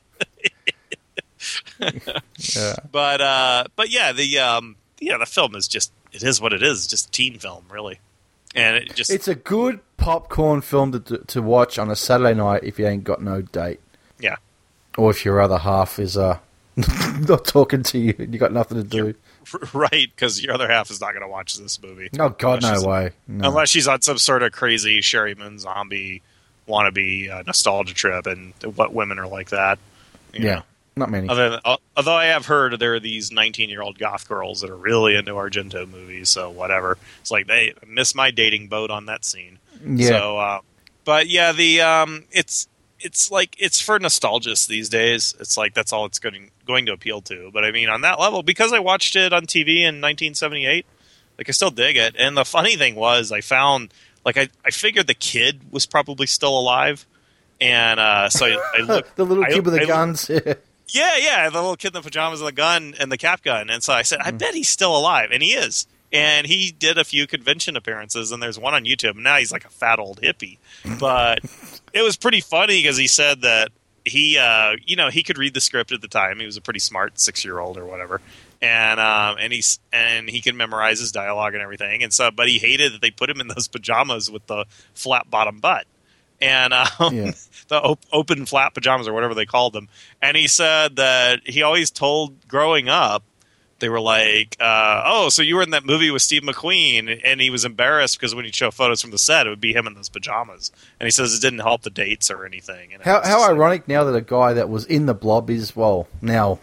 yeah. But uh, but yeah, the um, yeah, the film is just it is what it is. It's just a teen film, really, and it just It's a good popcorn film to to watch on a Saturday night if you ain't got no date. yeah. Or if your other half is uh, not talking to you and you got nothing to do. Right, because your other half is not going to watch this movie. Oh, God, Unless no she's- way. No. Unless she's on some sort of crazy Sherry Moon zombie wannabe uh, nostalgia trip, and what women are like that. you yeah, know. not many. Other than, uh, although I have heard there are these nineteen-year-old goth girls that are really into Argento movies, so whatever. It's like they miss my dating boat on that scene. Yeah. So, uh, but yeah, the um, it's it's like it's for nostalgists these days. It's like that's all it's going going to appeal to. But I mean, on that level, because I watched it on T V in nineteen seventy-eight, like I still dig it. And the funny thing was, I found like I, I figured the kid was probably still alive, and uh, so I, I looked the little I- kid with the I- guns. Yeah. yeah, yeah, the little kid in the pajamas and the gun and the cap gun. And so I said, I bet he's still alive. And he is. And he did a few convention appearances, and there's one on YouTube. And now he's like a fat old hippie. But it was pretty funny because he said that he, uh, you know, he could read the script at the time. He was a pretty smart six-year-old or whatever. And um, and he's and he can memorize his dialogue and everything. And so, but he hated that they put him in those pajamas with the flat bottom butt. And um, Yeah. the op- open flat pajamas or whatever they called them. And he said that he always told growing up, they were like, uh, oh, so you were in that movie with Steve McQueen. And he was embarrassed because when he'd show photos from the set, it would be him in those pajamas. And he says it didn't help the dates or anything. And it How was how just like, ironic now that a guy that was in the Blob is, well, now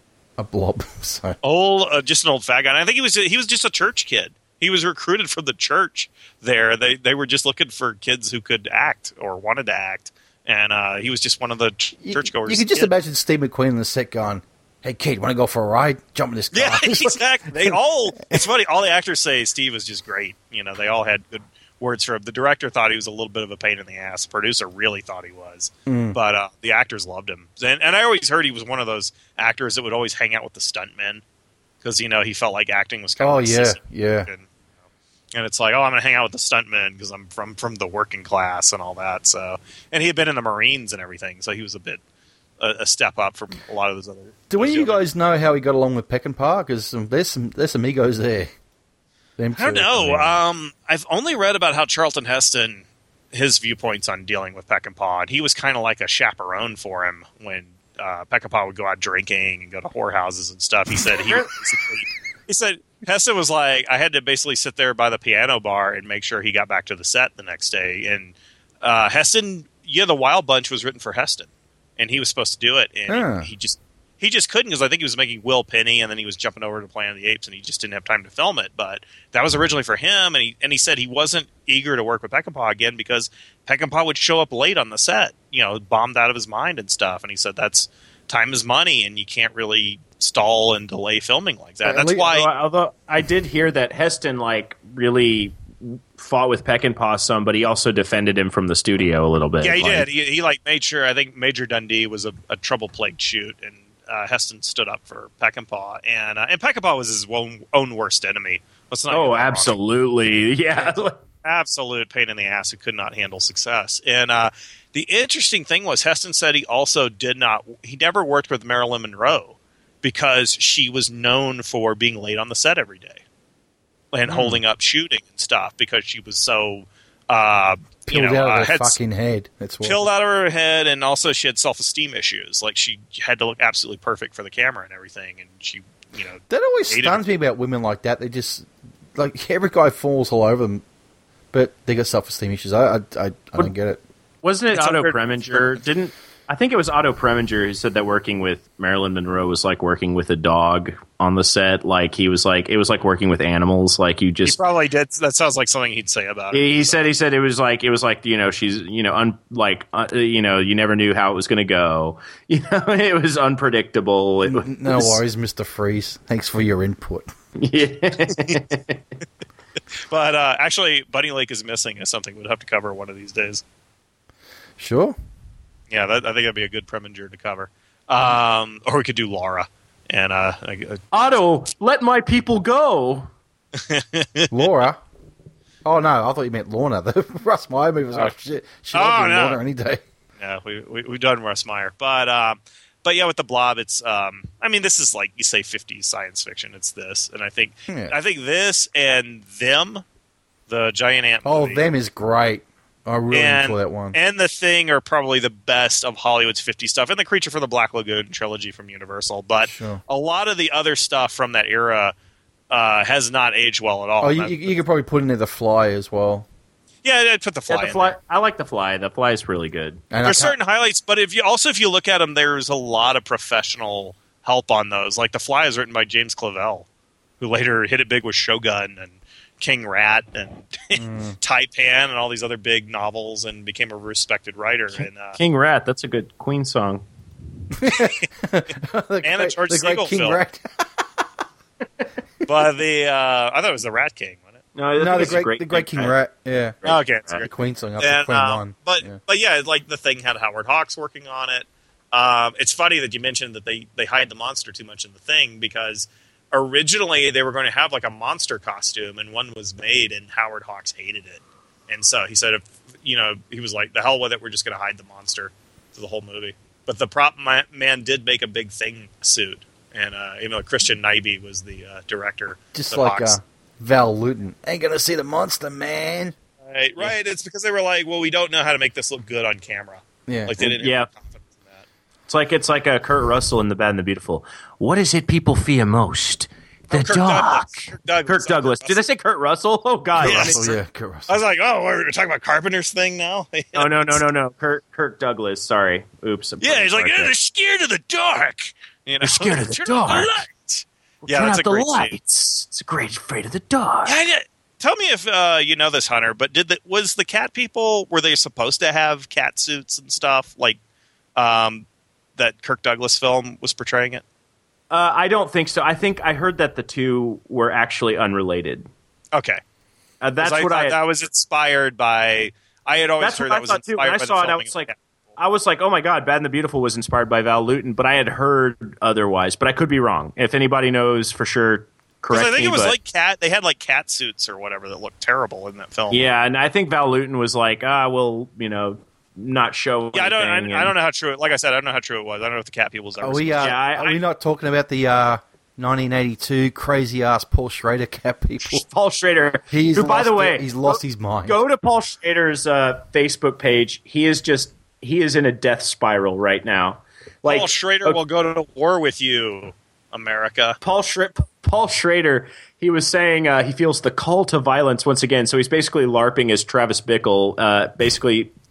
a blob. So old, uh, just an old fat guy. And I think he was he was just a church kid. He was recruited from the church there. They they were just looking for kids who could act or wanted to act. And uh, he was just one of the ch- you, churchgoers. you can just kid. imagine Steve McQueen in the set going, "Hey kid, want to go for a ride? Jump in this car." Yeah, It's like- exactly. They all. It's funny. All the actors say Steve was just great. You know, they all had good words for him. The director thought he was a little bit of a pain in the ass. The producer really thought he was, Mm. but uh, the actors loved him. And, and I always heard he was one of those actors that would always hang out with the stuntmen because you know he felt like acting was kind Oh of yeah, assistant. yeah. And, and it's like, oh, I'm going to hang out with the stuntmen because I'm from from the working class and all that. So, and he had been in the Marines and everything, so he was a bit a, a step up from a lot of those other. Do any those of you other- guys know how he got along with Peckinpah? Because um, there's some there's some egos there. Them I don't two. know. Um, I've only read about how Charlton Heston, his viewpoints on dealing with Peckinpah, and he was kind of like a chaperone for him when uh, Peckinpah would go out drinking and go to whorehouses and stuff. He said he basically, he said Heston was like, I had to basically sit there by the piano bar and make sure he got back to the set the next day. And uh, Heston, yeah, the Wild Bunch was written for Heston, and he was supposed to do it, and Huh. he, he just he just couldn't because I think he was making Will Penny, and then he was jumping over to Planet of the Apes, and he just didn't have time to film it. But that was originally for him, and he and he said he wasn't eager to work with Peckinpah again because Peckinpah would show up late on the set, you know, bombed out of his mind and stuff. And he said that's time is money, and you can't really stall and delay filming like that. That's least, why. Although I did hear that Heston like really fought with Peckinpah some, but he also defended him from the studio a little bit. Yeah, he like, did. He, he like made sure. I think Major Dundee was a, a trouble-plagued shoot, and uh, Heston stood up for Peckinpah, and uh, and Peckinpah was his own, own worst enemy. Let's not. Oh, absolutely, yeah. Absolute pain in the ass who could not handle success. And uh, the interesting thing was Heston said he also did not. He never worked with Marilyn Monroe because she was known for being late on the set every day and mm. holding up shooting and stuff because she was so uh, pilled you know, out of uh, her fucking head. That's what. Pilled out of her head, and also she had self-esteem issues. Like she had to look absolutely perfect for the camera and everything, and she, you know, that always hated stuns it. me about women like that. They just like every guy falls all over them, but they got self-esteem issues. I I, I, I don't get it. Wasn't it It's Otto a weird- Preminger? Didn't I think it was Otto Preminger who said that working with Marilyn Monroe was like working with a dog on the set. Like he was like it was like working with animals. Like you He just probably did. That sounds like something he'd say about it. He he said he said it was like it was like you know she's you know un, like uh, you know you never knew how it was going to go. You know it was unpredictable. It was, No worries, Mister Freeze. Thanks for your input. Yeah. But uh, actually, Bunny Lake is Missing is something we'd have to cover one of these days. Sure. Yeah, that, I think that'd be a good Preminger to cover. Um, or we could do Laura. And uh, I- Otto, let my people go. Laura. Oh no, I thought you meant Lorna. The Russ Meyer movie was like, oh, shit. She'll Oh, be no. Lorna any day. yeah, we, we we've done Russ Meyer, but um, but yeah, with the Blob, it's um, I mean, this is like you say fifties science fiction. It's this, and I think Yeah. I think this and Them, the giant ant. Oh, movie, Them is great. I really and, enjoy that one. And The Thing are probably the best of Hollywood's fifties stuff, and the Creature from the Black Lagoon trilogy from Universal. But Sure. a lot of the other stuff from that era uh, has not aged well at all. Oh, you, And you, you could probably put in there The Fly as well. yeah, I'd put the Fly. Yeah, the in fly. there. I like the fly. The fly is really good. And I There's can't- certain highlights, but if you also if you look at them, there's a lot of professional help on those. Like The Fly is written by James Clavell, who later hit it big with Shogun and King Rat and Mm. Taipan and all these other big novels, and became a respected writer. And uh, King Rat. That's a good Queen song. the and a great- George the great Segal King film. Rat. but the uh, I thought it was the Rat King, wasn't it? No, I No, think the it's a great, the great King Rat. Yeah, Okay, it's a the great Queen song after And, Queen uh, One. But yeah. but yeah, like The Thing had Howard Hawks working on it. Um, it's funny that you mentioned that they they hide the monster too much in The Thing, because originally they were going to have like a monster costume, and one was made, and Howard Hawks hated it, and so he said, if you know, he was like, the hell with it, we're just going to hide the monster for the whole movie. But the prop ma- man did make a big Thing suit, and uh, even though Christian Nyby was the uh, director, Just the like uh, Hawks. Val Luton. Ain't gonna see the monster, man. Right, right. It's because they were like, well, we don't know how to make this look good on camera. Yeah. Like they didn't Yeah. have confidence in that. It's like it's like a Kurt Russell in The Bad and the Beautiful. What is it people fear most? The Oh, Kirk dark. Douglas. Kirk Douglas. Kirk Douglas. Did I say Kurt Russell? Oh God. Yes. Oh, yeah, Kurt Russell. I was like, oh, we're talking about Carpenter's thing now? No, no, no, no, no. Kirk Kirk Douglas. Sorry. Oops. I'm Yeah, he's like, sorry. yeah, they're scared of the dark. You know? They're scared of the Turn dark. on the light. Yeah, Turn that's out a great the scene. lights. It's a great afraid of the dark. Yeah, yeah. Tell me if uh, you know this, Hunter, but did the, was the cat people, were they supposed to have cat suits and stuff, like um, that Kirk Douglas film was portraying it? Uh, I don't think so. I think I heard that the two were actually unrelated. Okay. Uh, that's 'Cause I what thought I. that was inspired by, I had always That's heard what I that was thought too. inspired When I by saw the it, I filming was of like, Cat. I was like, oh my God, Bad and the Beautiful was inspired by Val Luton, but I had heard otherwise. But I could be wrong. If anybody knows for sure, correct Because I think me, it was but- like cat, they had like cat suits or whatever that looked terrible in that film. Yeah, and I think Val Luton was like, ah, well, you know, not show. Yeah, I don't. I, anything, I don't know. know how true. it Like I said, I don't know how true it was. I don't know if the cat people's ever. Are we, seen uh, Yeah, I- are we not talking about the uh, nineteen eighty-two crazy ass Paul Schrader cat people? Paul Schrader, He's who, by lost the way, it. he's lost go, his mind. Go to Paul Schrader's uh, Facebook page. He is just he is in a death spiral right now. Like Paul Schrader okay, will go to war with you, America. Paul Schra- Paul Schrader. He was saying uh, he feels the call to violence once again. So he's basically LARPing as Travis Bickle, uh, basically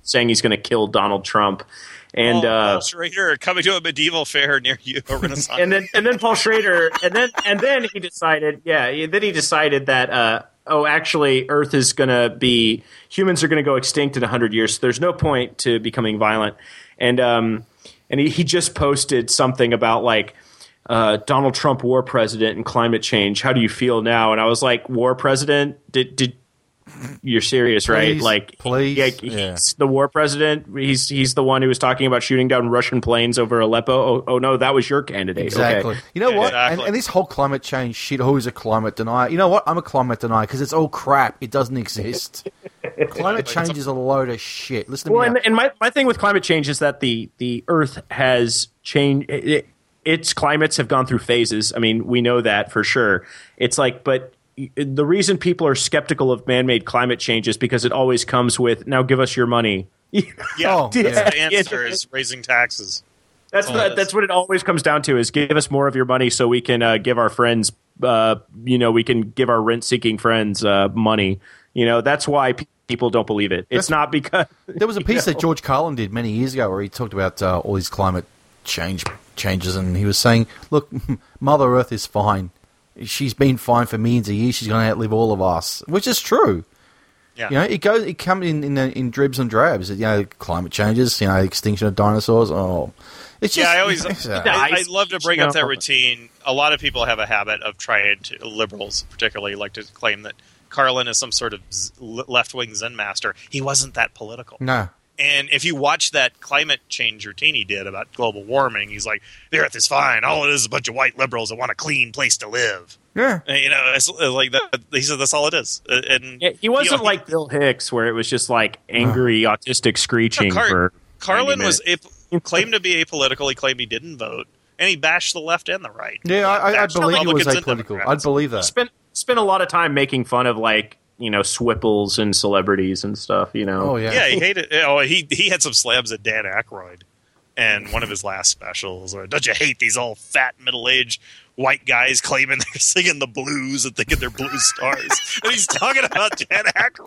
saying he's going to kill Donald Trump. And Paul, uh, Paul Schrader coming to a medieval fair near you, a Renaissance. and then and then Paul Schrader, and then and then he decided, yeah, then he decided that uh, oh, actually, Earth is going to be humans are going to go extinct in a hundred years. So there's no point to becoming violent. And um, and he, he just posted something about like uh, Donald Trump, war president, and climate change. How do you feel now? And I was like, war president? Did did You're serious, right? Please, like, please, yeah, he's yeah. the war president. He's he's the one who was talking about shooting down Russian planes over Aleppo. Oh, oh no, that was your candidate. Exactly. Okay. You know what? Exactly. And, and this whole climate change shit, who's a climate denier? You know what? I'm a climate denier because it's all crap. It doesn't exist. Climate change is a load of shit. Listen to Well, me. and, and my, my thing with climate change is that the, the Earth has changed. It, it, its climates have gone through phases. I mean, we know that for sure. It's like, but the reason people are skeptical of man-made climate change is because it always comes with, now give us your money. Yeah, Oh, the yeah. answer is raising taxes. That's That's all it the, is. that's what it always comes down to, is give us more of your money so we can uh, give our friends, uh, you know, we can give our rent-seeking friends uh, money. You know, that's why pe- people don't believe it. It's That's- not because There was a piece that George Carlin did many years ago where he talked about uh, all these climate change changes, and he was saying, look, Mother Earth is fine. She's been fine for millions of years. She's going to outlive all of us, which is true. Yeah. You know, it goes, it comes in in, in dribs and drabs. You know, climate changes. You know, extinction of dinosaurs. Oh, it's just. Yeah, I always it's, uh, Yeah. I, I love to bring up that No. routine. A lot of people have a habit of trying to, liberals particularly, like to claim that Carlin is some sort of z- left-wing Zen master. He wasn't that political. no. And if you watch that climate change routine he did about global warming, he's like, the Earth is fine. All it is is a bunch of white liberals that want a clean place to live. Yeah. And, you know, it's like that. He said that's all it is. Uh, And Yeah, he wasn't you know, like Bill Hicks, where it was just like angry, autistic screeching No, Car- for Carlin ninety was minutes. ap- claimed to be apolitical. He claimed he didn't vote, and he bashed the left and the right. Yeah, I, I Bashed believe it was Republicans and apolitical. I'd Democrats. believe that. spent spent a lot of time making fun of like you know Swipples and celebrities and stuff. You know, Oh yeah. Yeah, he hated. Oh, he he had some slams at Dan Aykroyd, and one of his last specials. Or, don't you hate these all fat middle aged white guys claiming they're singing the blues and thinking they're blues stars? And he's talking about Dan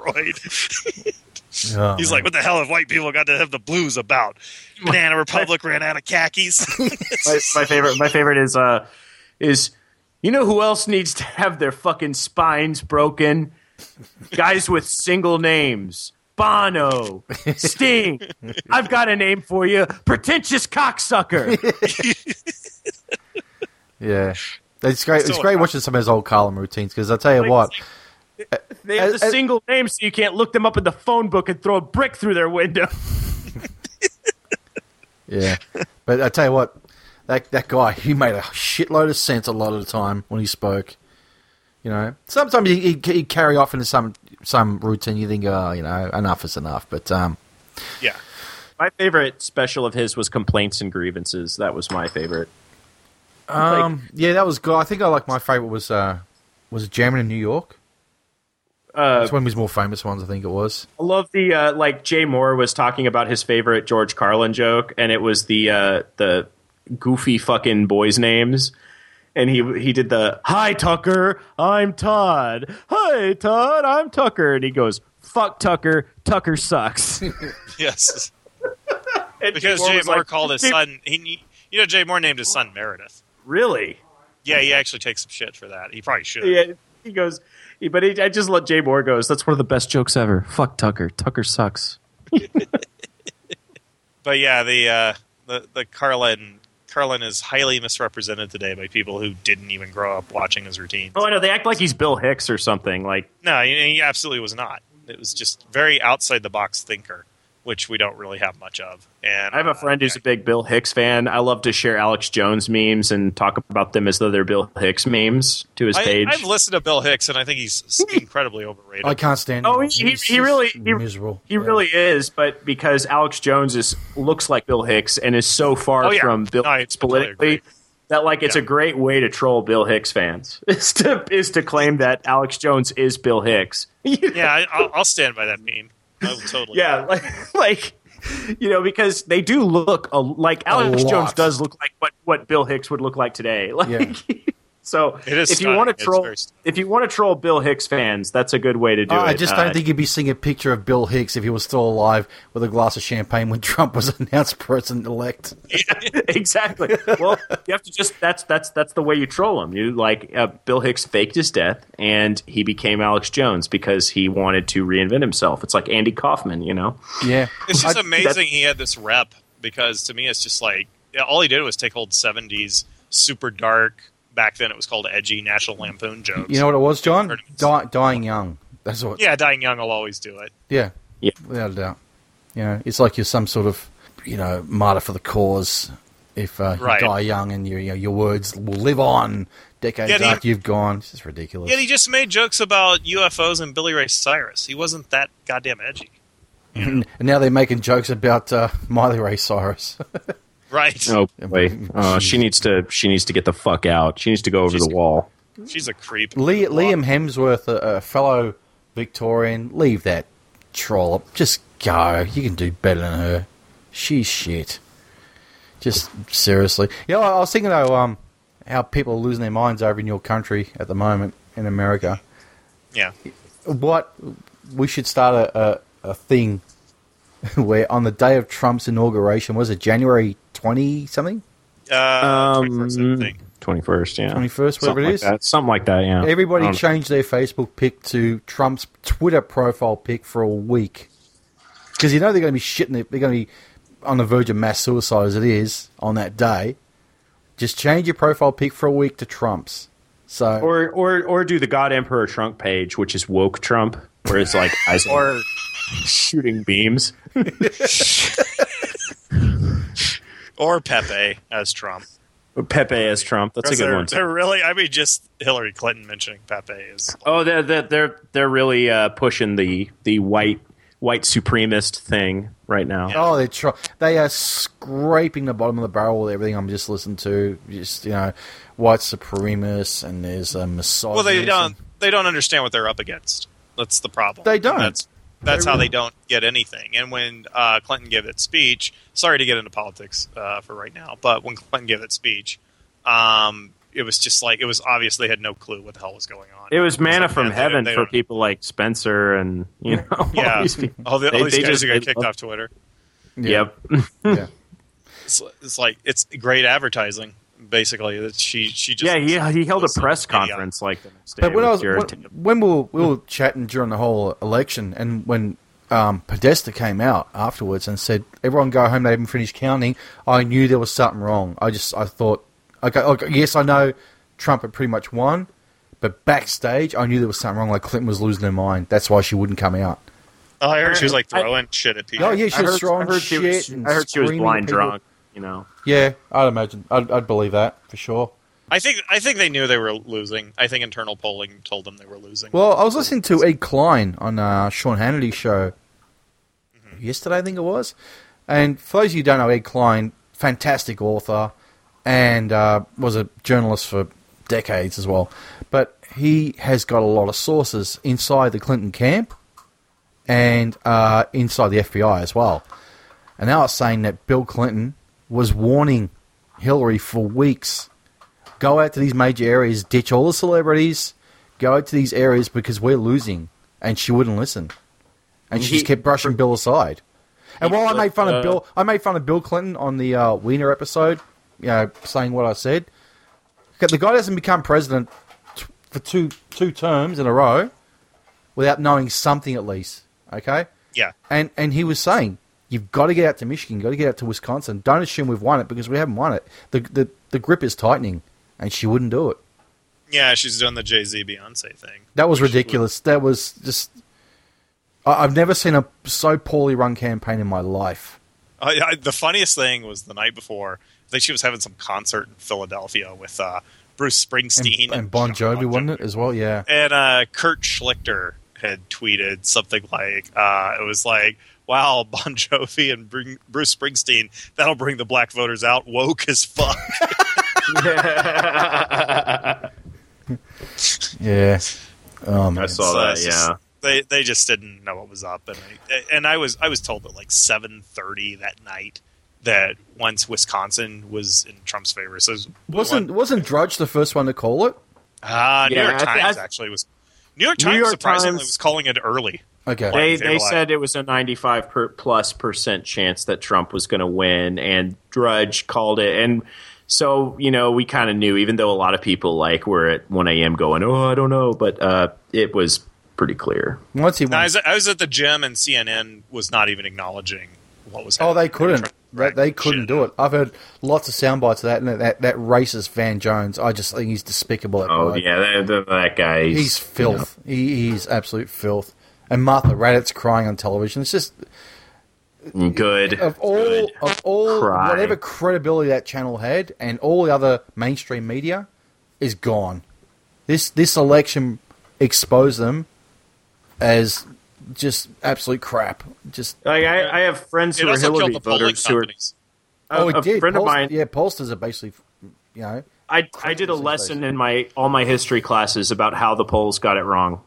Aykroyd. Oh, He's man. like, what the hell have white people got to have the blues about? Banana Republic ran out of khakis. my, my favorite my favorite is uh is you know who else needs to have their fucking spines broken? Guys with single names. Bono, Sting. I've got a name for you. Pretentious cocksucker. Yeah. It's great. It's So- great watching some of his old Carlin routines because I tell you Like, what. They have the Uh, uh, single names so you can't look them up in the phone book and throw a brick through their window. Yeah, but I tell you what, that that guy, he made a shitload of sense a lot of the time when he spoke. You know, sometimes he he'd, he'd carry off into some some routine. You think, oh, you know, enough is enough. But um, Yeah. My favorite special of his was Complaints and Grievances. That was my favorite. um, yeah, that was good. I think I like my favorite was uh was Jamming in New York. Uh, That's one of his more famous ones, I think it was. I love the uh, like Jay Moore was talking about his favorite George Carlin joke, and it was the uh, the goofy fucking boys' names. And he he did the "Hi Tucker, I'm Todd. Hi Todd, I'm Tucker." And he goes, "Fuck Tucker, Tucker sucks." Yes. And Because Moore Jay was Moore like, called his "Dude, son. He, you know, Jay Moore named his son Meredith. Really? Yeah, he actually takes some shit for that. He probably should. Yeah. He goes, he, but he, I just let Jay Moore goes. That's one of the best jokes ever. Fuck Tucker, Tucker sucks. But yeah, the uh, the the Carlin Carlin is highly misrepresented today by people who didn't even grow up watching his routines. Oh, I know. They act like he's Bill Hicks or something. Like, No, he, he absolutely was not. It was just very outside the box thinker, which we don't really have much of. And I have a friend who's a big Bill Hicks fan. I love to share Alex Jones memes and talk about them as though they're Bill Hicks memes to his I, page. I've listened to Bill Hicks, and I think he's incredibly overrated. I can't stand. Oh, him. he- he- He's he just really- he- miserable. He Yeah. really is, but because Alex Jones is looks like Bill Hicks and is so far Oh, yeah. from Bill No, I Hicks totally politically agree. that like it's Yeah. a great way to troll Bill Hicks fans is to is to claim that Alex Jones is Bill Hicks. Yeah, I, I'll, I'll stand by that meme. I will totally. Yeah, like like you know, because they do look a, like Alex lot. Jones does look like what, what Bill Hicks would look like today. Like Yeah. So It is if you want stunning. to troll, It's very if you want to troll Bill Hicks fans, that's a good way to do Oh, it. I just Uh, don't think you'd be seeing a picture of Bill Hicks if he was still alive with a glass of champagne when Trump was announced president-elect. exactly. Well, you have to just that's that's that's the way you troll him. You like uh, Bill Hicks faked his death and he became Alex Jones because he wanted to reinvent himself. It's like Andy Kaufman, you know. Yeah. It's just I- amazing he had this rep because to me it's just like yeah, all he did was take old seventies super dark. Back then it was called edgy National Lampoon jokes. You know what it was, John? Tournaments. Die, dying young. That's what. Yeah, Dying Young will always do it. Yeah. Yeah. Without a doubt. You know, it's like you're some sort of, you know, martyr for the cause. If uh, you Right. die young and your you know, your words will live on decades Yet he- after you've gone, it's just ridiculous. Yet he just made jokes about U F Os and Billy Ray Cyrus. He wasn't that goddamn edgy. and now they're making jokes about uh, Miley Ray Cyrus. Right. Oh wait, uh, she needs to she needs to get the fuck out. She needs to go over She's- the wall. She's a creep. Lee, Liam Hemsworth, a, a fellow Victorian, leave that troll up. Just go. You can do better than her. She's shit. Just seriously. You know, I was thinking though, um, how people are losing their minds over in your country at the moment in America. Yeah. What we should start a, a, a thing where on the day of Trump's inauguration, was it January twenty something, Uh, twenty-first, I Um, think. twenty-first, yeah. twenty-first, whatever Something it like is. that. Something like that, yeah. Everybody Um, changed their Facebook pic to Trump's Twitter profile pic for a week. Because you know they're going to be shitting it. They're going to be on the verge of mass suicide as it is on that day. Just change your profile pic for a week to Trump's. So Or or or do the God Emperor Trump page, which is woke Trump, where it's like eyes Or shooting beams. or Pepe as Trump. Pepe as Trump. That's a good they're, one. They're really, I mean, just Hillary Clinton mentioning Pepe is. Oh, they're they're they're, they're really uh, pushing the the white white supremacist thing right now. oh, they're try- they are scraping the bottom of the barrel with everything I'm just listening to. Just you know, white supremacists and there's a misogyny. Well, they don't. They don't understand what they're up against. That's the problem. They don't. And That's that's They how really- they don't get anything. And when uh, Clinton gave that speech, sorry to get into politics uh, for right now, but when Clinton gave that speech, um, it was just like it was obvious they had no clue what the hell was going on. It was manna like, from man, they- heaven they for don't- people like Spencer and you know all Yeah, these people. all, the, all They- these they guys just- who got they kicked love- off Twitter. Yep. Yeah. It's, it's like it's great advertising. Basically, that she she just Yeah, he he held a was press an idiot. conference like the next day. But when I with was Jared when, Taylor. when we were, we were chatting during the whole election, and when um, Podesta came out afterwards and said, "Everyone go home. They haven't finished counting." I knew there was something wrong. I just I thought, okay, okay, yes, I know Trump had pretty much won, but backstage, I knew there was something wrong. Like Clinton was losing her mind. That's why she wouldn't come out. Oh, I heard she was like I- throwing shit at people. Oh yeah, she I was heard, throwing I heard she shit. was, and I heard she was screaming blind at people. drunk. You know. Yeah, I'd imagine. I'd, I'd believe that for sure. I think I think they knew they were losing. I think internal polling told them they were losing. Well, I was listening to Ed Klein on uh, Sean Hannity's show yesterday, I think it was. And for those of you who don't know, Ed Klein, fantastic author, and uh, was a journalist for decades as well. But he has got a lot of sources inside the Clinton camp and uh, inside the F B I as well. And they are saying that Bill Clinton was warning Hillary for weeks. Go out to these major areas, ditch all the celebrities, go out to these areas because we're losing. And she wouldn't listen. And she He- just kept brushing Bill aside. And He while I put, made fun uh, of Bill, I made fun of Bill Clinton on the uh, Wiener episode, you know, saying what I said. The guy doesn't become president t- for two two terms in a row without knowing something at least. Okay, Yeah, and and he was saying you've got to get out to Michigan, you've got to get out to Wisconsin. Don't assume we've won it because we haven't won it. The the the grip is tightening, and she wouldn't do it. yeah, she's doing the Jay Z Beyonce thing. That was ridiculous. That was just. I- I've never seen a so poorly run campaign in my life. I, I, the funniest thing was the night before. I think she was having some concert in Philadelphia with uh, Bruce Springsteen And, and Bon Jovi, wasn't it, as well? Yeah. And uh, Kurt Schlichter had tweeted something like, uh, it was like, wow, Bon Jovi and bring, Bruce Springsteen, that'll bring the black voters out woke as fuck. Yeah. Oh, man. I saw So that. it's just- Yeah. They they just didn't know what was up, and I, and I was I was told at like seven thirty that night that once Wisconsin was in Trump's favor. So it was, wasn't wasn't Drudge the first one to call it? Uh, New Yeah, York I- Times I- actually was. New York New Times York surprisingly Times- was calling it early. Okay. They Like, they they were like- said it was a ninety-five per plus percent chance that Trump was going to win, and Drudge called it. And so, you know, we kind of knew, even though a lot of people like were at one a.m. going, oh, I don't know, but uh, it was pretty clear. Once he No, I, won, was, I was at the gym and C N N was not even acknowledging what was oh, happening. they couldn't. They, Right. they couldn't Shit. do it. I've heard lots of sound bites of that, and that, that racist Van Jones, I just think he's despicable. That Oh, guy. yeah, that, that, that guy. He's He's, filth. He, he's absolute filth. And Martha Raddatz crying on television. It's just you know, good. of all good. of all Cry. whatever credibility that channel had, and all the other mainstream media is gone. This this election exposed them as just absolute crap. Just Like, I, I have friends It who are also Hillary killed the polling voters who are. companies. oh, a it did. friend of Pollst- mine. yeah, pollsters are basically, you know, I, I did a These lesson days. in my all my history classes about how the polls got it wrong.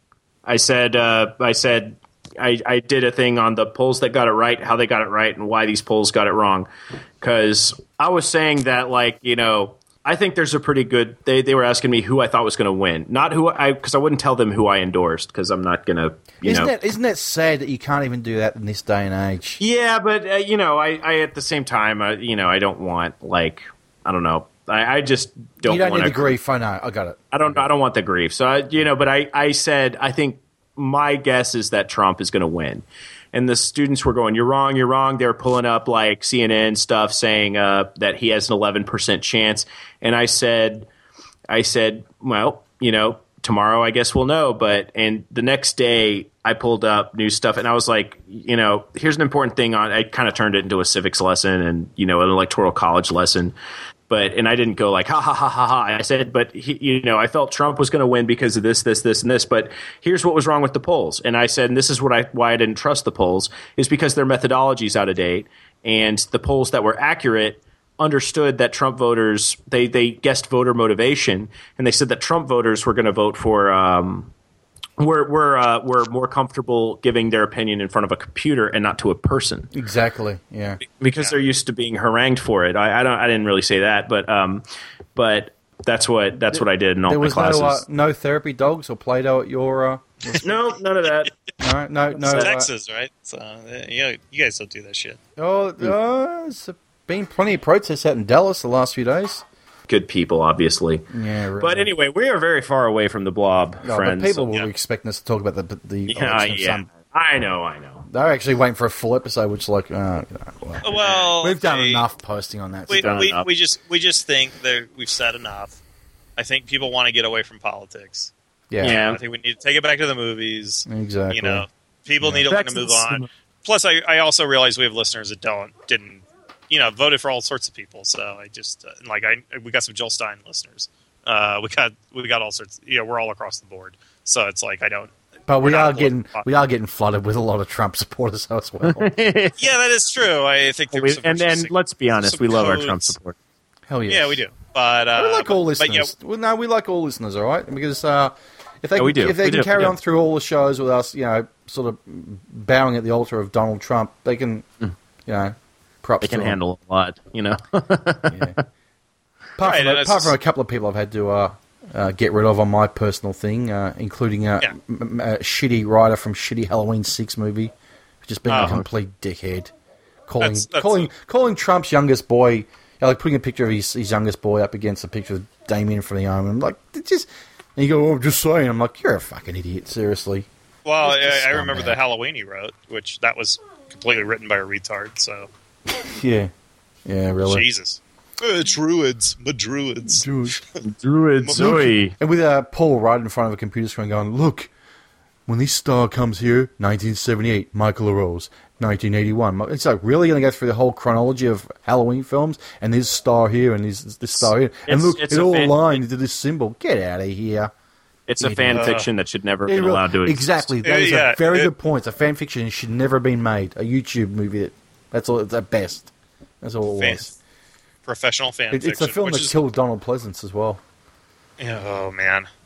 I said uh, I said I, I did a thing on the polls that got it right, how they got it right, and why these polls got it wrong. Because I was saying that, like, you know, I think there's a pretty good. They they were asking me who I thought was going to win, not who I, because I wouldn't tell them who I endorsed, because I'm not going to. isn't know. that isn't that sad that you can't even do that in this day and age? Yeah, but uh, you know, I, I at the same time, uh, you know, I don't want, like, I don't know. I, I just don't. you don't want need the grief. I know. I got it. I don't. I don't want the grief. So I, you know, but I, I said I think my guess is that Trump is going to win, and the students were going, "You're wrong. You're wrong." They were pulling up like C N N stuff saying uh, that he has an eleven percent chance, and I said, I said, well, you know, tomorrow I guess we'll know. But and the next day I pulled up new stuff, and I was like, you know, here's an important thing. On I kind of turned it into a civics lesson and, you know, an electoral college lesson. But and I didn't go like ha ha ha ha ha. I said, but he, you know, I felt Trump was going to win because of this, this, this, and this. But here's what was wrong with the polls. And I said, and this is what I why I didn't trust the polls is because their methodology is out of date, and the polls that were accurate understood that Trump voters they they guessed voter motivation, and they said that Trump voters were going to vote for. Um, We're we're uh, we're more comfortable giving their opinion in front of a computer and not to a person Exactly. Yeah. because they're used to being harangued for it. I, I don't I didn't really say that, but um, but that's what that's what I did in all There my was no classes. uh, no therapy dogs or Play-Doh at your. Uh, no, none of that. no, no, no. It's uh, Texas, right? So uh, you, you guys don't do that shit. oh, uh, there's been plenty of protests out in Dallas the last few days. Good people, obviously. Yeah, really. But anyway, we are very far away from the blob, No, friends. but people will yeah. be expecting us to talk about the the yeah, election of yeah. some- I know, I know. They're actually waiting for a full episode, which is like, uh, you know, well, Well, we've done they- enough posting on that. We, stuff. done we, enough. we just we just think that we've said enough. I think people want to get away from politics. yeah, Yeah. I think we need to take it back to the movies. exactly. You know, people Yeah. need to, Back to to move the on. cinema. Plus, I, I also realize we have listeners that don't didn't you know voted for all sorts of people. So I just uh, like I we got some Joel Stein listeners. Uh, we got we got all sorts. You know, we're all across the board. So it's like I don't. But we we're not are getting blood- we are getting flooded with a lot of Trump supporters as well. Yeah, that is true. I think there We- was some and then interesting- let's be honest, some we love our codes. Trump support. Hell yeah, Yeah, we do. But uh, we like all but- but, listeners. yeah, well, no, we like all listeners, all right? Because uh, if they Yeah, we can, do. if they We can do. carry We do. on through all the shows with us, you know, sort of bowing at the altar of Donald Trump, they can, you know, props They can to 'em. handle a lot, you know. Yeah. Apart, Right, from, and it's apart from just- a couple of people I've had to uh, uh, get rid of on my personal thing, uh, including a, Yeah. m- m- a shitty writer from shitty Halloween six movie, just being Oh. a complete dickhead, calling That's- that's calling a- calling Trump's youngest boy, you know, like putting a picture of his, his youngest boy up against a picture of Damien from the army. I'm like, it's just, and you go, oh, I'm just saying. I'm like, you're a fucking idiot, seriously. well, It's just I, I remember scumbag. the Halloween he wrote, which that was completely written by a retard. So Yeah, yeah, really. Jesus, uh, druids, but druids. Druid Zoe. And with uh, Paul right in front of a computer screen going, look, when this star comes here, nineteen seventy-eight, Michael Arose, nineteen eighty-one. It's like, really going to go through the whole chronology of Halloween films, and this star here, and this, this star here, and It's- look, it's it a all fan- aligned into this symbol. Get out of here. It's a fan fiction that should never have It been really- allowed to exist. exactly. That is Yeah, a very it- good point. It's a fan fiction. It should never have been made. A YouTube movie. That, that's all. It's at best. That's all it Fan- was. Professional fan It, it's fiction. a film which that is, killed Donald Pleasance as well. Oh man,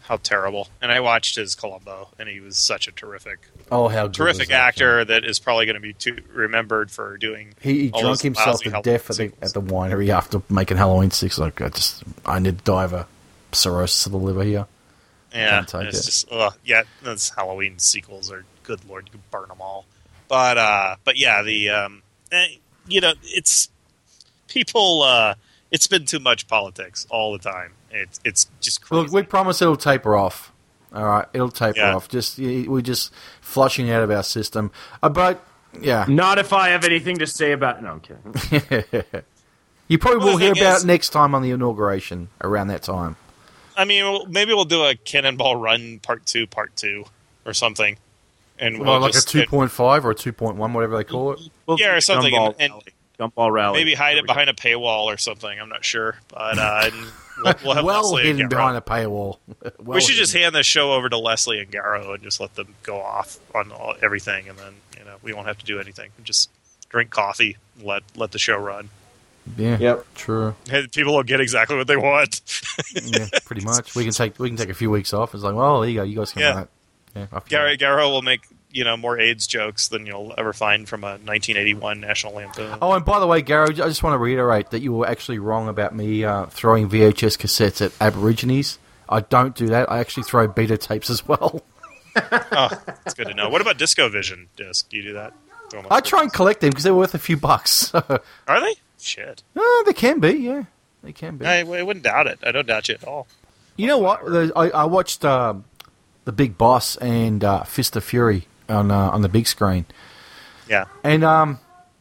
how terrible. And I watched his Columbo, and he was such a terrific, Oh, how good terrific was that, actor that is probably going to be too remembered for doing. He, he all drunk those himself lousy to Halloween death at the, sequels. at the winery after making Halloween six. Like, I just, I need to die of a cirrhosis of the liver here. Yeah, Can't take it's it. just ugh, yeah. Those Halloween sequels are good lord, you can burn them all. But uh, but yeah, the um, eh, you know, it's people. Uh, it's been too much politics all the time. It's it's just crazy. Look, we promise it'll taper off. All right, it'll taper Yeah. off. Just we're just flushing out of our system. Uh, but yeah, Not if I have anything to say about. No, I'm kidding. you probably Well, will the hear thing about is- it next time on the inauguration around that time. I mean, we'll- maybe we'll do a Cannonball Run Part Two, Part Two, or something, and we'll Well, like just a two point five or a two point one, whatever they call it. We'll Yeah, do or something, Gumball and- Rally. Gumball Rally. maybe hide it behind a paywall or something. I'm not sure, but uh, and we'll, we'll have well Leslie hidden and Garrow. behind a paywall. Well we should just hidden. hand the show over to Leslie and Garrow and just let them go off on all, everything, and then you know we won't have to do anything. Just drink coffee, let let the show run. Yeah, Yep. true. And people will get exactly what they want. Yeah, pretty much. We can take we can take a few weeks off. It's like, well, there you go. You guys can Yeah. run it. Yeah, I feel Garrow, Garrow will make you know more AIDS jokes than you'll ever find from a nineteen eighty-one National Lampoon. Oh, and by the way, Garrow, I just want to reiterate that you were actually wrong about me uh, throwing V H S cassettes at Aborigines. I don't do that. I actually throw beta tapes as well. Oh, that's good to know. What about Disco Vision disc? Do you do that? Throw 'em on I try and collect them because they're worth a few bucks. Are they? Shit. Oh, they can be, yeah. They can be. I, I wouldn't doubt it. I don't doubt you at all. You know what? The- I, I watched um, The Big Boss and uh, Fist of Fury on uh, on the big screen. Yeah. And um,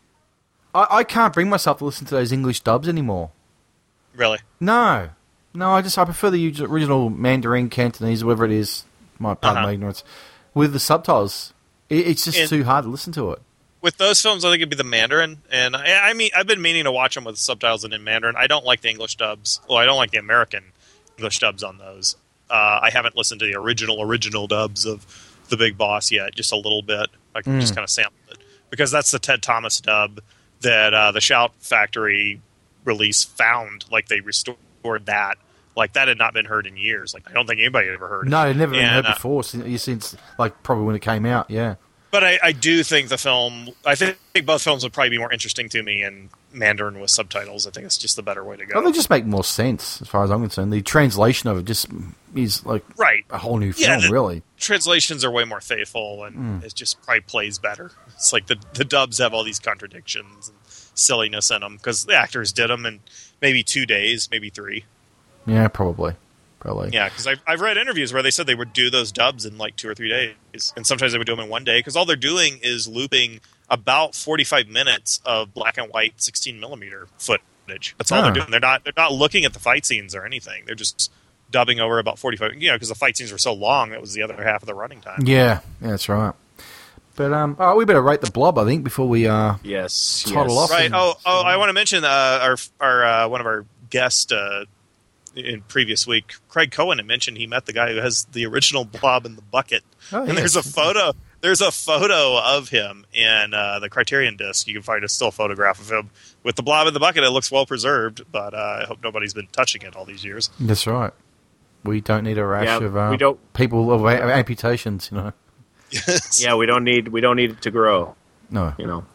I, I can't bring myself to listen to those English dubs anymore. Really? No. No, I just I prefer the us- original Mandarin, Cantonese, whatever it is. My pardon Uh-huh. my ignorance. With the subtitles, it, it's just And- too hard to listen to it. With those films, I think it'd be the Mandarin, and I, I mean, I've been meaning to watch them with subtitles and in Mandarin. I don't like the English dubs. Well, I don't like the American English dubs on those. Uh, I haven't listened to the original original dubs of The Big Boss yet, just a little bit. I can just kind of sample it because that's the Ted Thomas dub that uh, the Shout Factory release found. Like they restored that. Like that had not been heard in years. Like I don't think anybody had ever heard. No, it. it never been And, heard uh, before since, since, like, probably when it came out, yeah. But I, I do think the film. I think both films would probably be more interesting to me in Mandarin with subtitles. I think it's just the better way to go. Well, they just make more sense, as far as I'm concerned. The translation of it just is, like, right. a whole new Yeah, film, the- really. Translations are way more faithful, and it just probably plays better. It's like the the dubs have all these contradictions and silliness in them because the actors did them in maybe two days, maybe three. Yeah, probably. Probably. Yeah, because I've, I've read interviews where they said they would do those dubs in like two or three days, and sometimes they would do them in one day because all they're doing is looping about forty-five minutes of black and white sixteen millimeter footage. That's all Ah. they're doing. They're not they're not looking at the fight scenes or anything. They're just dubbing over about forty-five. You know, because the fight scenes were so long, that was the other half of the running time. Yeah, yeah, that's right. But, um, all right, we better rate the blob, I think, before we, uh, Yes. Total yes. off. Right. Oh, oh, I want to mention uh, our our uh, one of our guests uh, in previous week, Craig Cohen, had mentioned he met the guy who has the original Blob in the bucket, Oh, and there's a yes. photo. There's a photo of him in uh, the Criterion disc. You can find a still photograph of him with the Blob in the bucket. It looks well preserved, but uh, I hope nobody's been touching it all these years. That's right. We don't need a rash Yeah, of uh, we don't- people of a- amputations, you know. Yeah, we don't need we don't need it to grow. No, You know.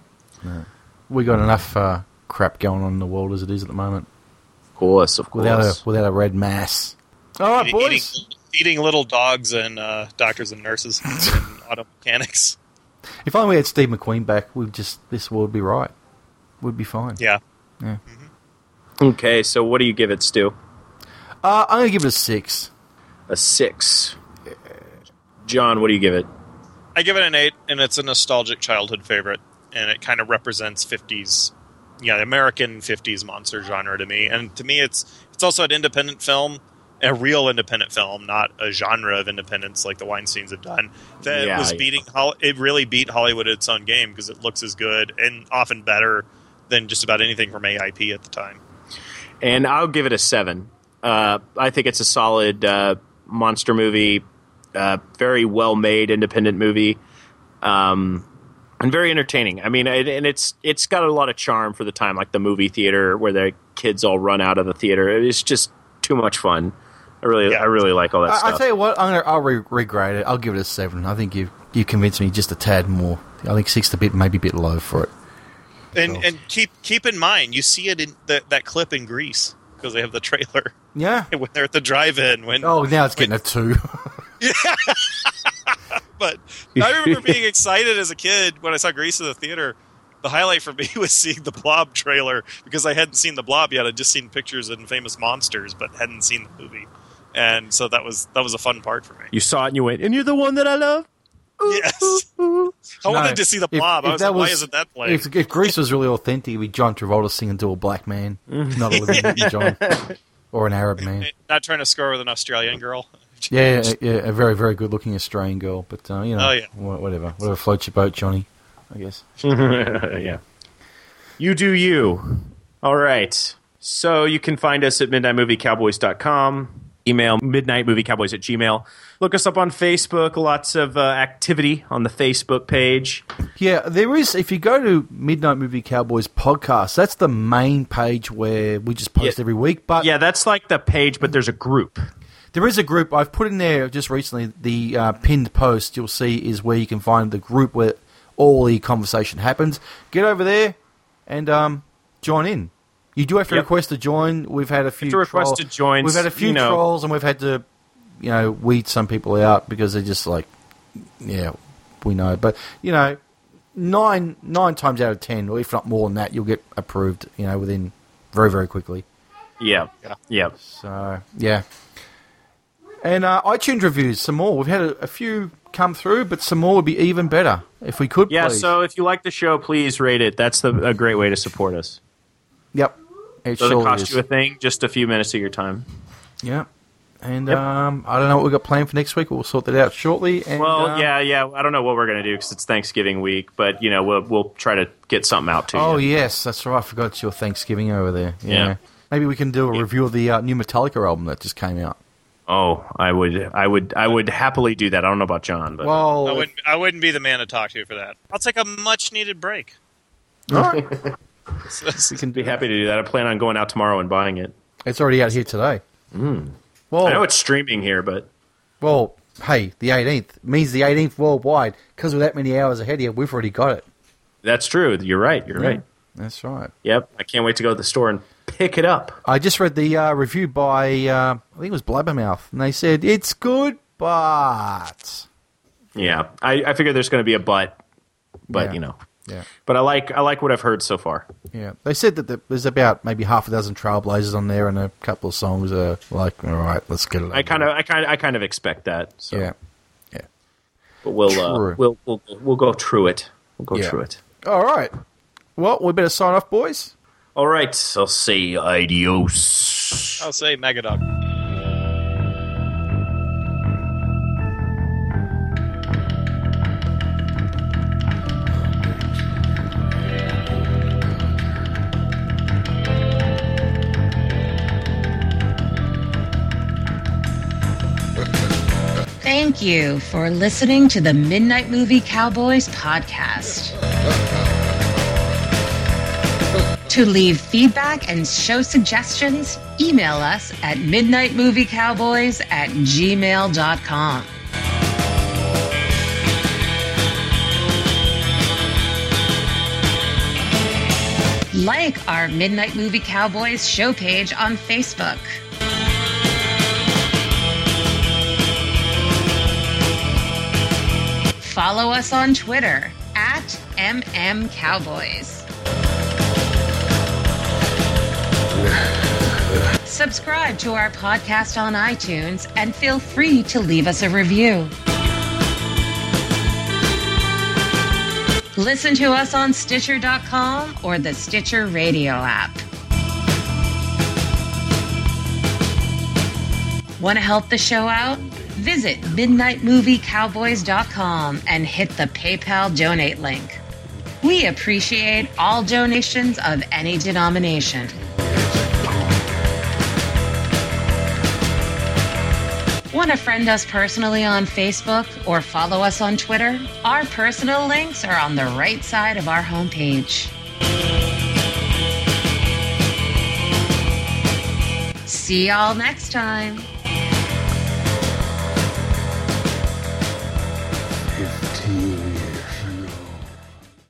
we got enough uh, crap going on in the world as it is at the moment. Of course, of course. Without a without a red mass. All right, Eating, boys. eating, eating little dogs and uh, doctors and nurses and auto mechanics. If only we had Steve McQueen back, we'd just this would be right. We'd be fine. Yeah. Okay, so what do you give it, Stu? Uh, I'm gonna give it a six. A six. John, what do you give it? I give it an eight, and it's a nostalgic childhood favorite, and it kind of represents fifties, yeah, the American fifties monster genre to me. And to me, it's it's also an independent film, a real independent film, not a genre of independence like the Weinsteins have done. That Yeah, was yeah. beating, Hol- it really beat Hollywood at its own game because it looks as good and often better than just about anything from A I P at the time. And I'll give it a seven. Uh, I think it's a solid uh, monster movie, uh, very well made independent movie, um, and very entertaining. I mean, it, and it's it's got a lot of charm for the time, like the movie theater where the kids all run out of the theater. It's just too much fun. I really, Yeah. I really like all that I, stuff. I'll tell you what, I'm gonna, I'll re- regrade it. I'll give it a seven. I think you you convinced me just a tad more. I think six a bit, maybe a bit low for it. And So- and keep keep in mind, you see it in the, that clip in Greece because they have the trailer Yeah. when they're at the drive-in. When Oh, now it's getting a two. But I remember being excited as a kid when I saw Grease in the theater. The highlight for me was seeing the Blob trailer because I hadn't seen the Blob yet. I'd just seen pictures and Famous Monsters, but hadn't seen the movie. And so that was that was a fun part for me. You saw it and you went, and you're the one that I love. Yes. I wanted to see the If- Blob. if I was that like, why was- isn't that playing? If, if Grease was really authentic, it'd be John Travolta singing to a black man, not a living John, or an Arab man. Not trying to score with an Australian girl. Yeah, yeah, a very, very good-looking Australian girl. But uh, you know, Oh, yeah. wha- whatever, whatever floats your boat, Johnny. I guess. Yeah. You do you. All right. So you can find us at midnight movie cowboys dot com. Email midnight movie cowboys at gmail. Look us up on Facebook. Lots of uh, activity on the Facebook page. Yeah, there is. If you go to Midnight Movie Cowboys podcast, that's the main page where we just post Yeah. every week. But Yeah, that's like the page, but there's a group. there is a group I've put in there just recently. The uh, pinned post you'll see is where you can find the group where all the conversation happens. Get over there and um, join in. You do have to Yep. request to join. We've had a few to request troll- to join, We've had a few you know. trolls, and we've had to, you know, weed some people out because they're just like, yeah, we know. But you know, nine nine times out of ten, or if not more than that, you'll get approved. You know, within very very quickly. Yeah. Yeah. Yeah. So yeah, and uh, iTunes reviews, some more. We've had a, a few come through, but some more would be even better if we could. Yeah, please. so if you like the show, please rate it. That's the, a great way to support us. Yep, it Doesn't surely cost is. you a thing, just a few minutes of your time. Yeah. And Yep. um, I don't know what we've got planned for next week. We'll sort that out shortly. And, Well, um, yeah, yeah. I don't know what we're going to do because it's Thanksgiving week, but, you know, we'll, we'll try to get something out to Oh, you. yes, that's right. I forgot it's your Thanksgiving over there. Yeah. Yeah. Maybe we can do a review of the uh, new Metallica album that just came out. Oh, I would, I would, I would happily do that. I don't know about John, but Well, I wouldn't. I wouldn't be the man to talk to for that. I'll take a much needed break. all right. we can be happy to do that. I plan on going out tomorrow and buying it. It's already out here today. Mm. Well, I know it's streaming here, but well, hey, the eighteenth means the eighteenth worldwide because with that many hours ahead of you, we've already got it. that's true. You're right. You're right. That's right. Yep. I can't wait to go to the store and pick it up. I just read the uh, review by, uh, I think it was Blabbermouth, and they said, it's good, but... Yeah. I, I figure there's going to be a but, but Yeah. you know. Yeah. But I like, I like what I've heard so far. Yeah, they said that the, there's about maybe half a dozen Trailblazers on there, and a couple of songs are like, all right, let's get it. I kind of, I kind of, I kind of expect that. So. yeah, yeah. But we'll, True. uh, we'll, we'll, we'll go through it. We'll go Yeah. through it. All right. Well, we better sign off, boys. All right. I'll say adios. I'll say Megadog. Thank you for listening to the Midnight Movie Cowboys podcast. To leave feedback and show suggestions, email us at midnightmoviecowboys at gmail dot com. Like our Midnight Movie Cowboys show page on Facebook. Follow us on Twitter at M M Cowboys. Subscribe to our podcast on iTunes and feel free to leave us a review. Listen to us on Stitcher dot com or the Stitcher Radio app. Want to help the show out? Visit midnight movie cowboys dot com and hit the PayPal donate link. We appreciate all donations of any denomination. Want to friend us personally on Facebook or follow us on Twitter? Our personal links are on the right side of our homepage. See y'all next time. fifteen years.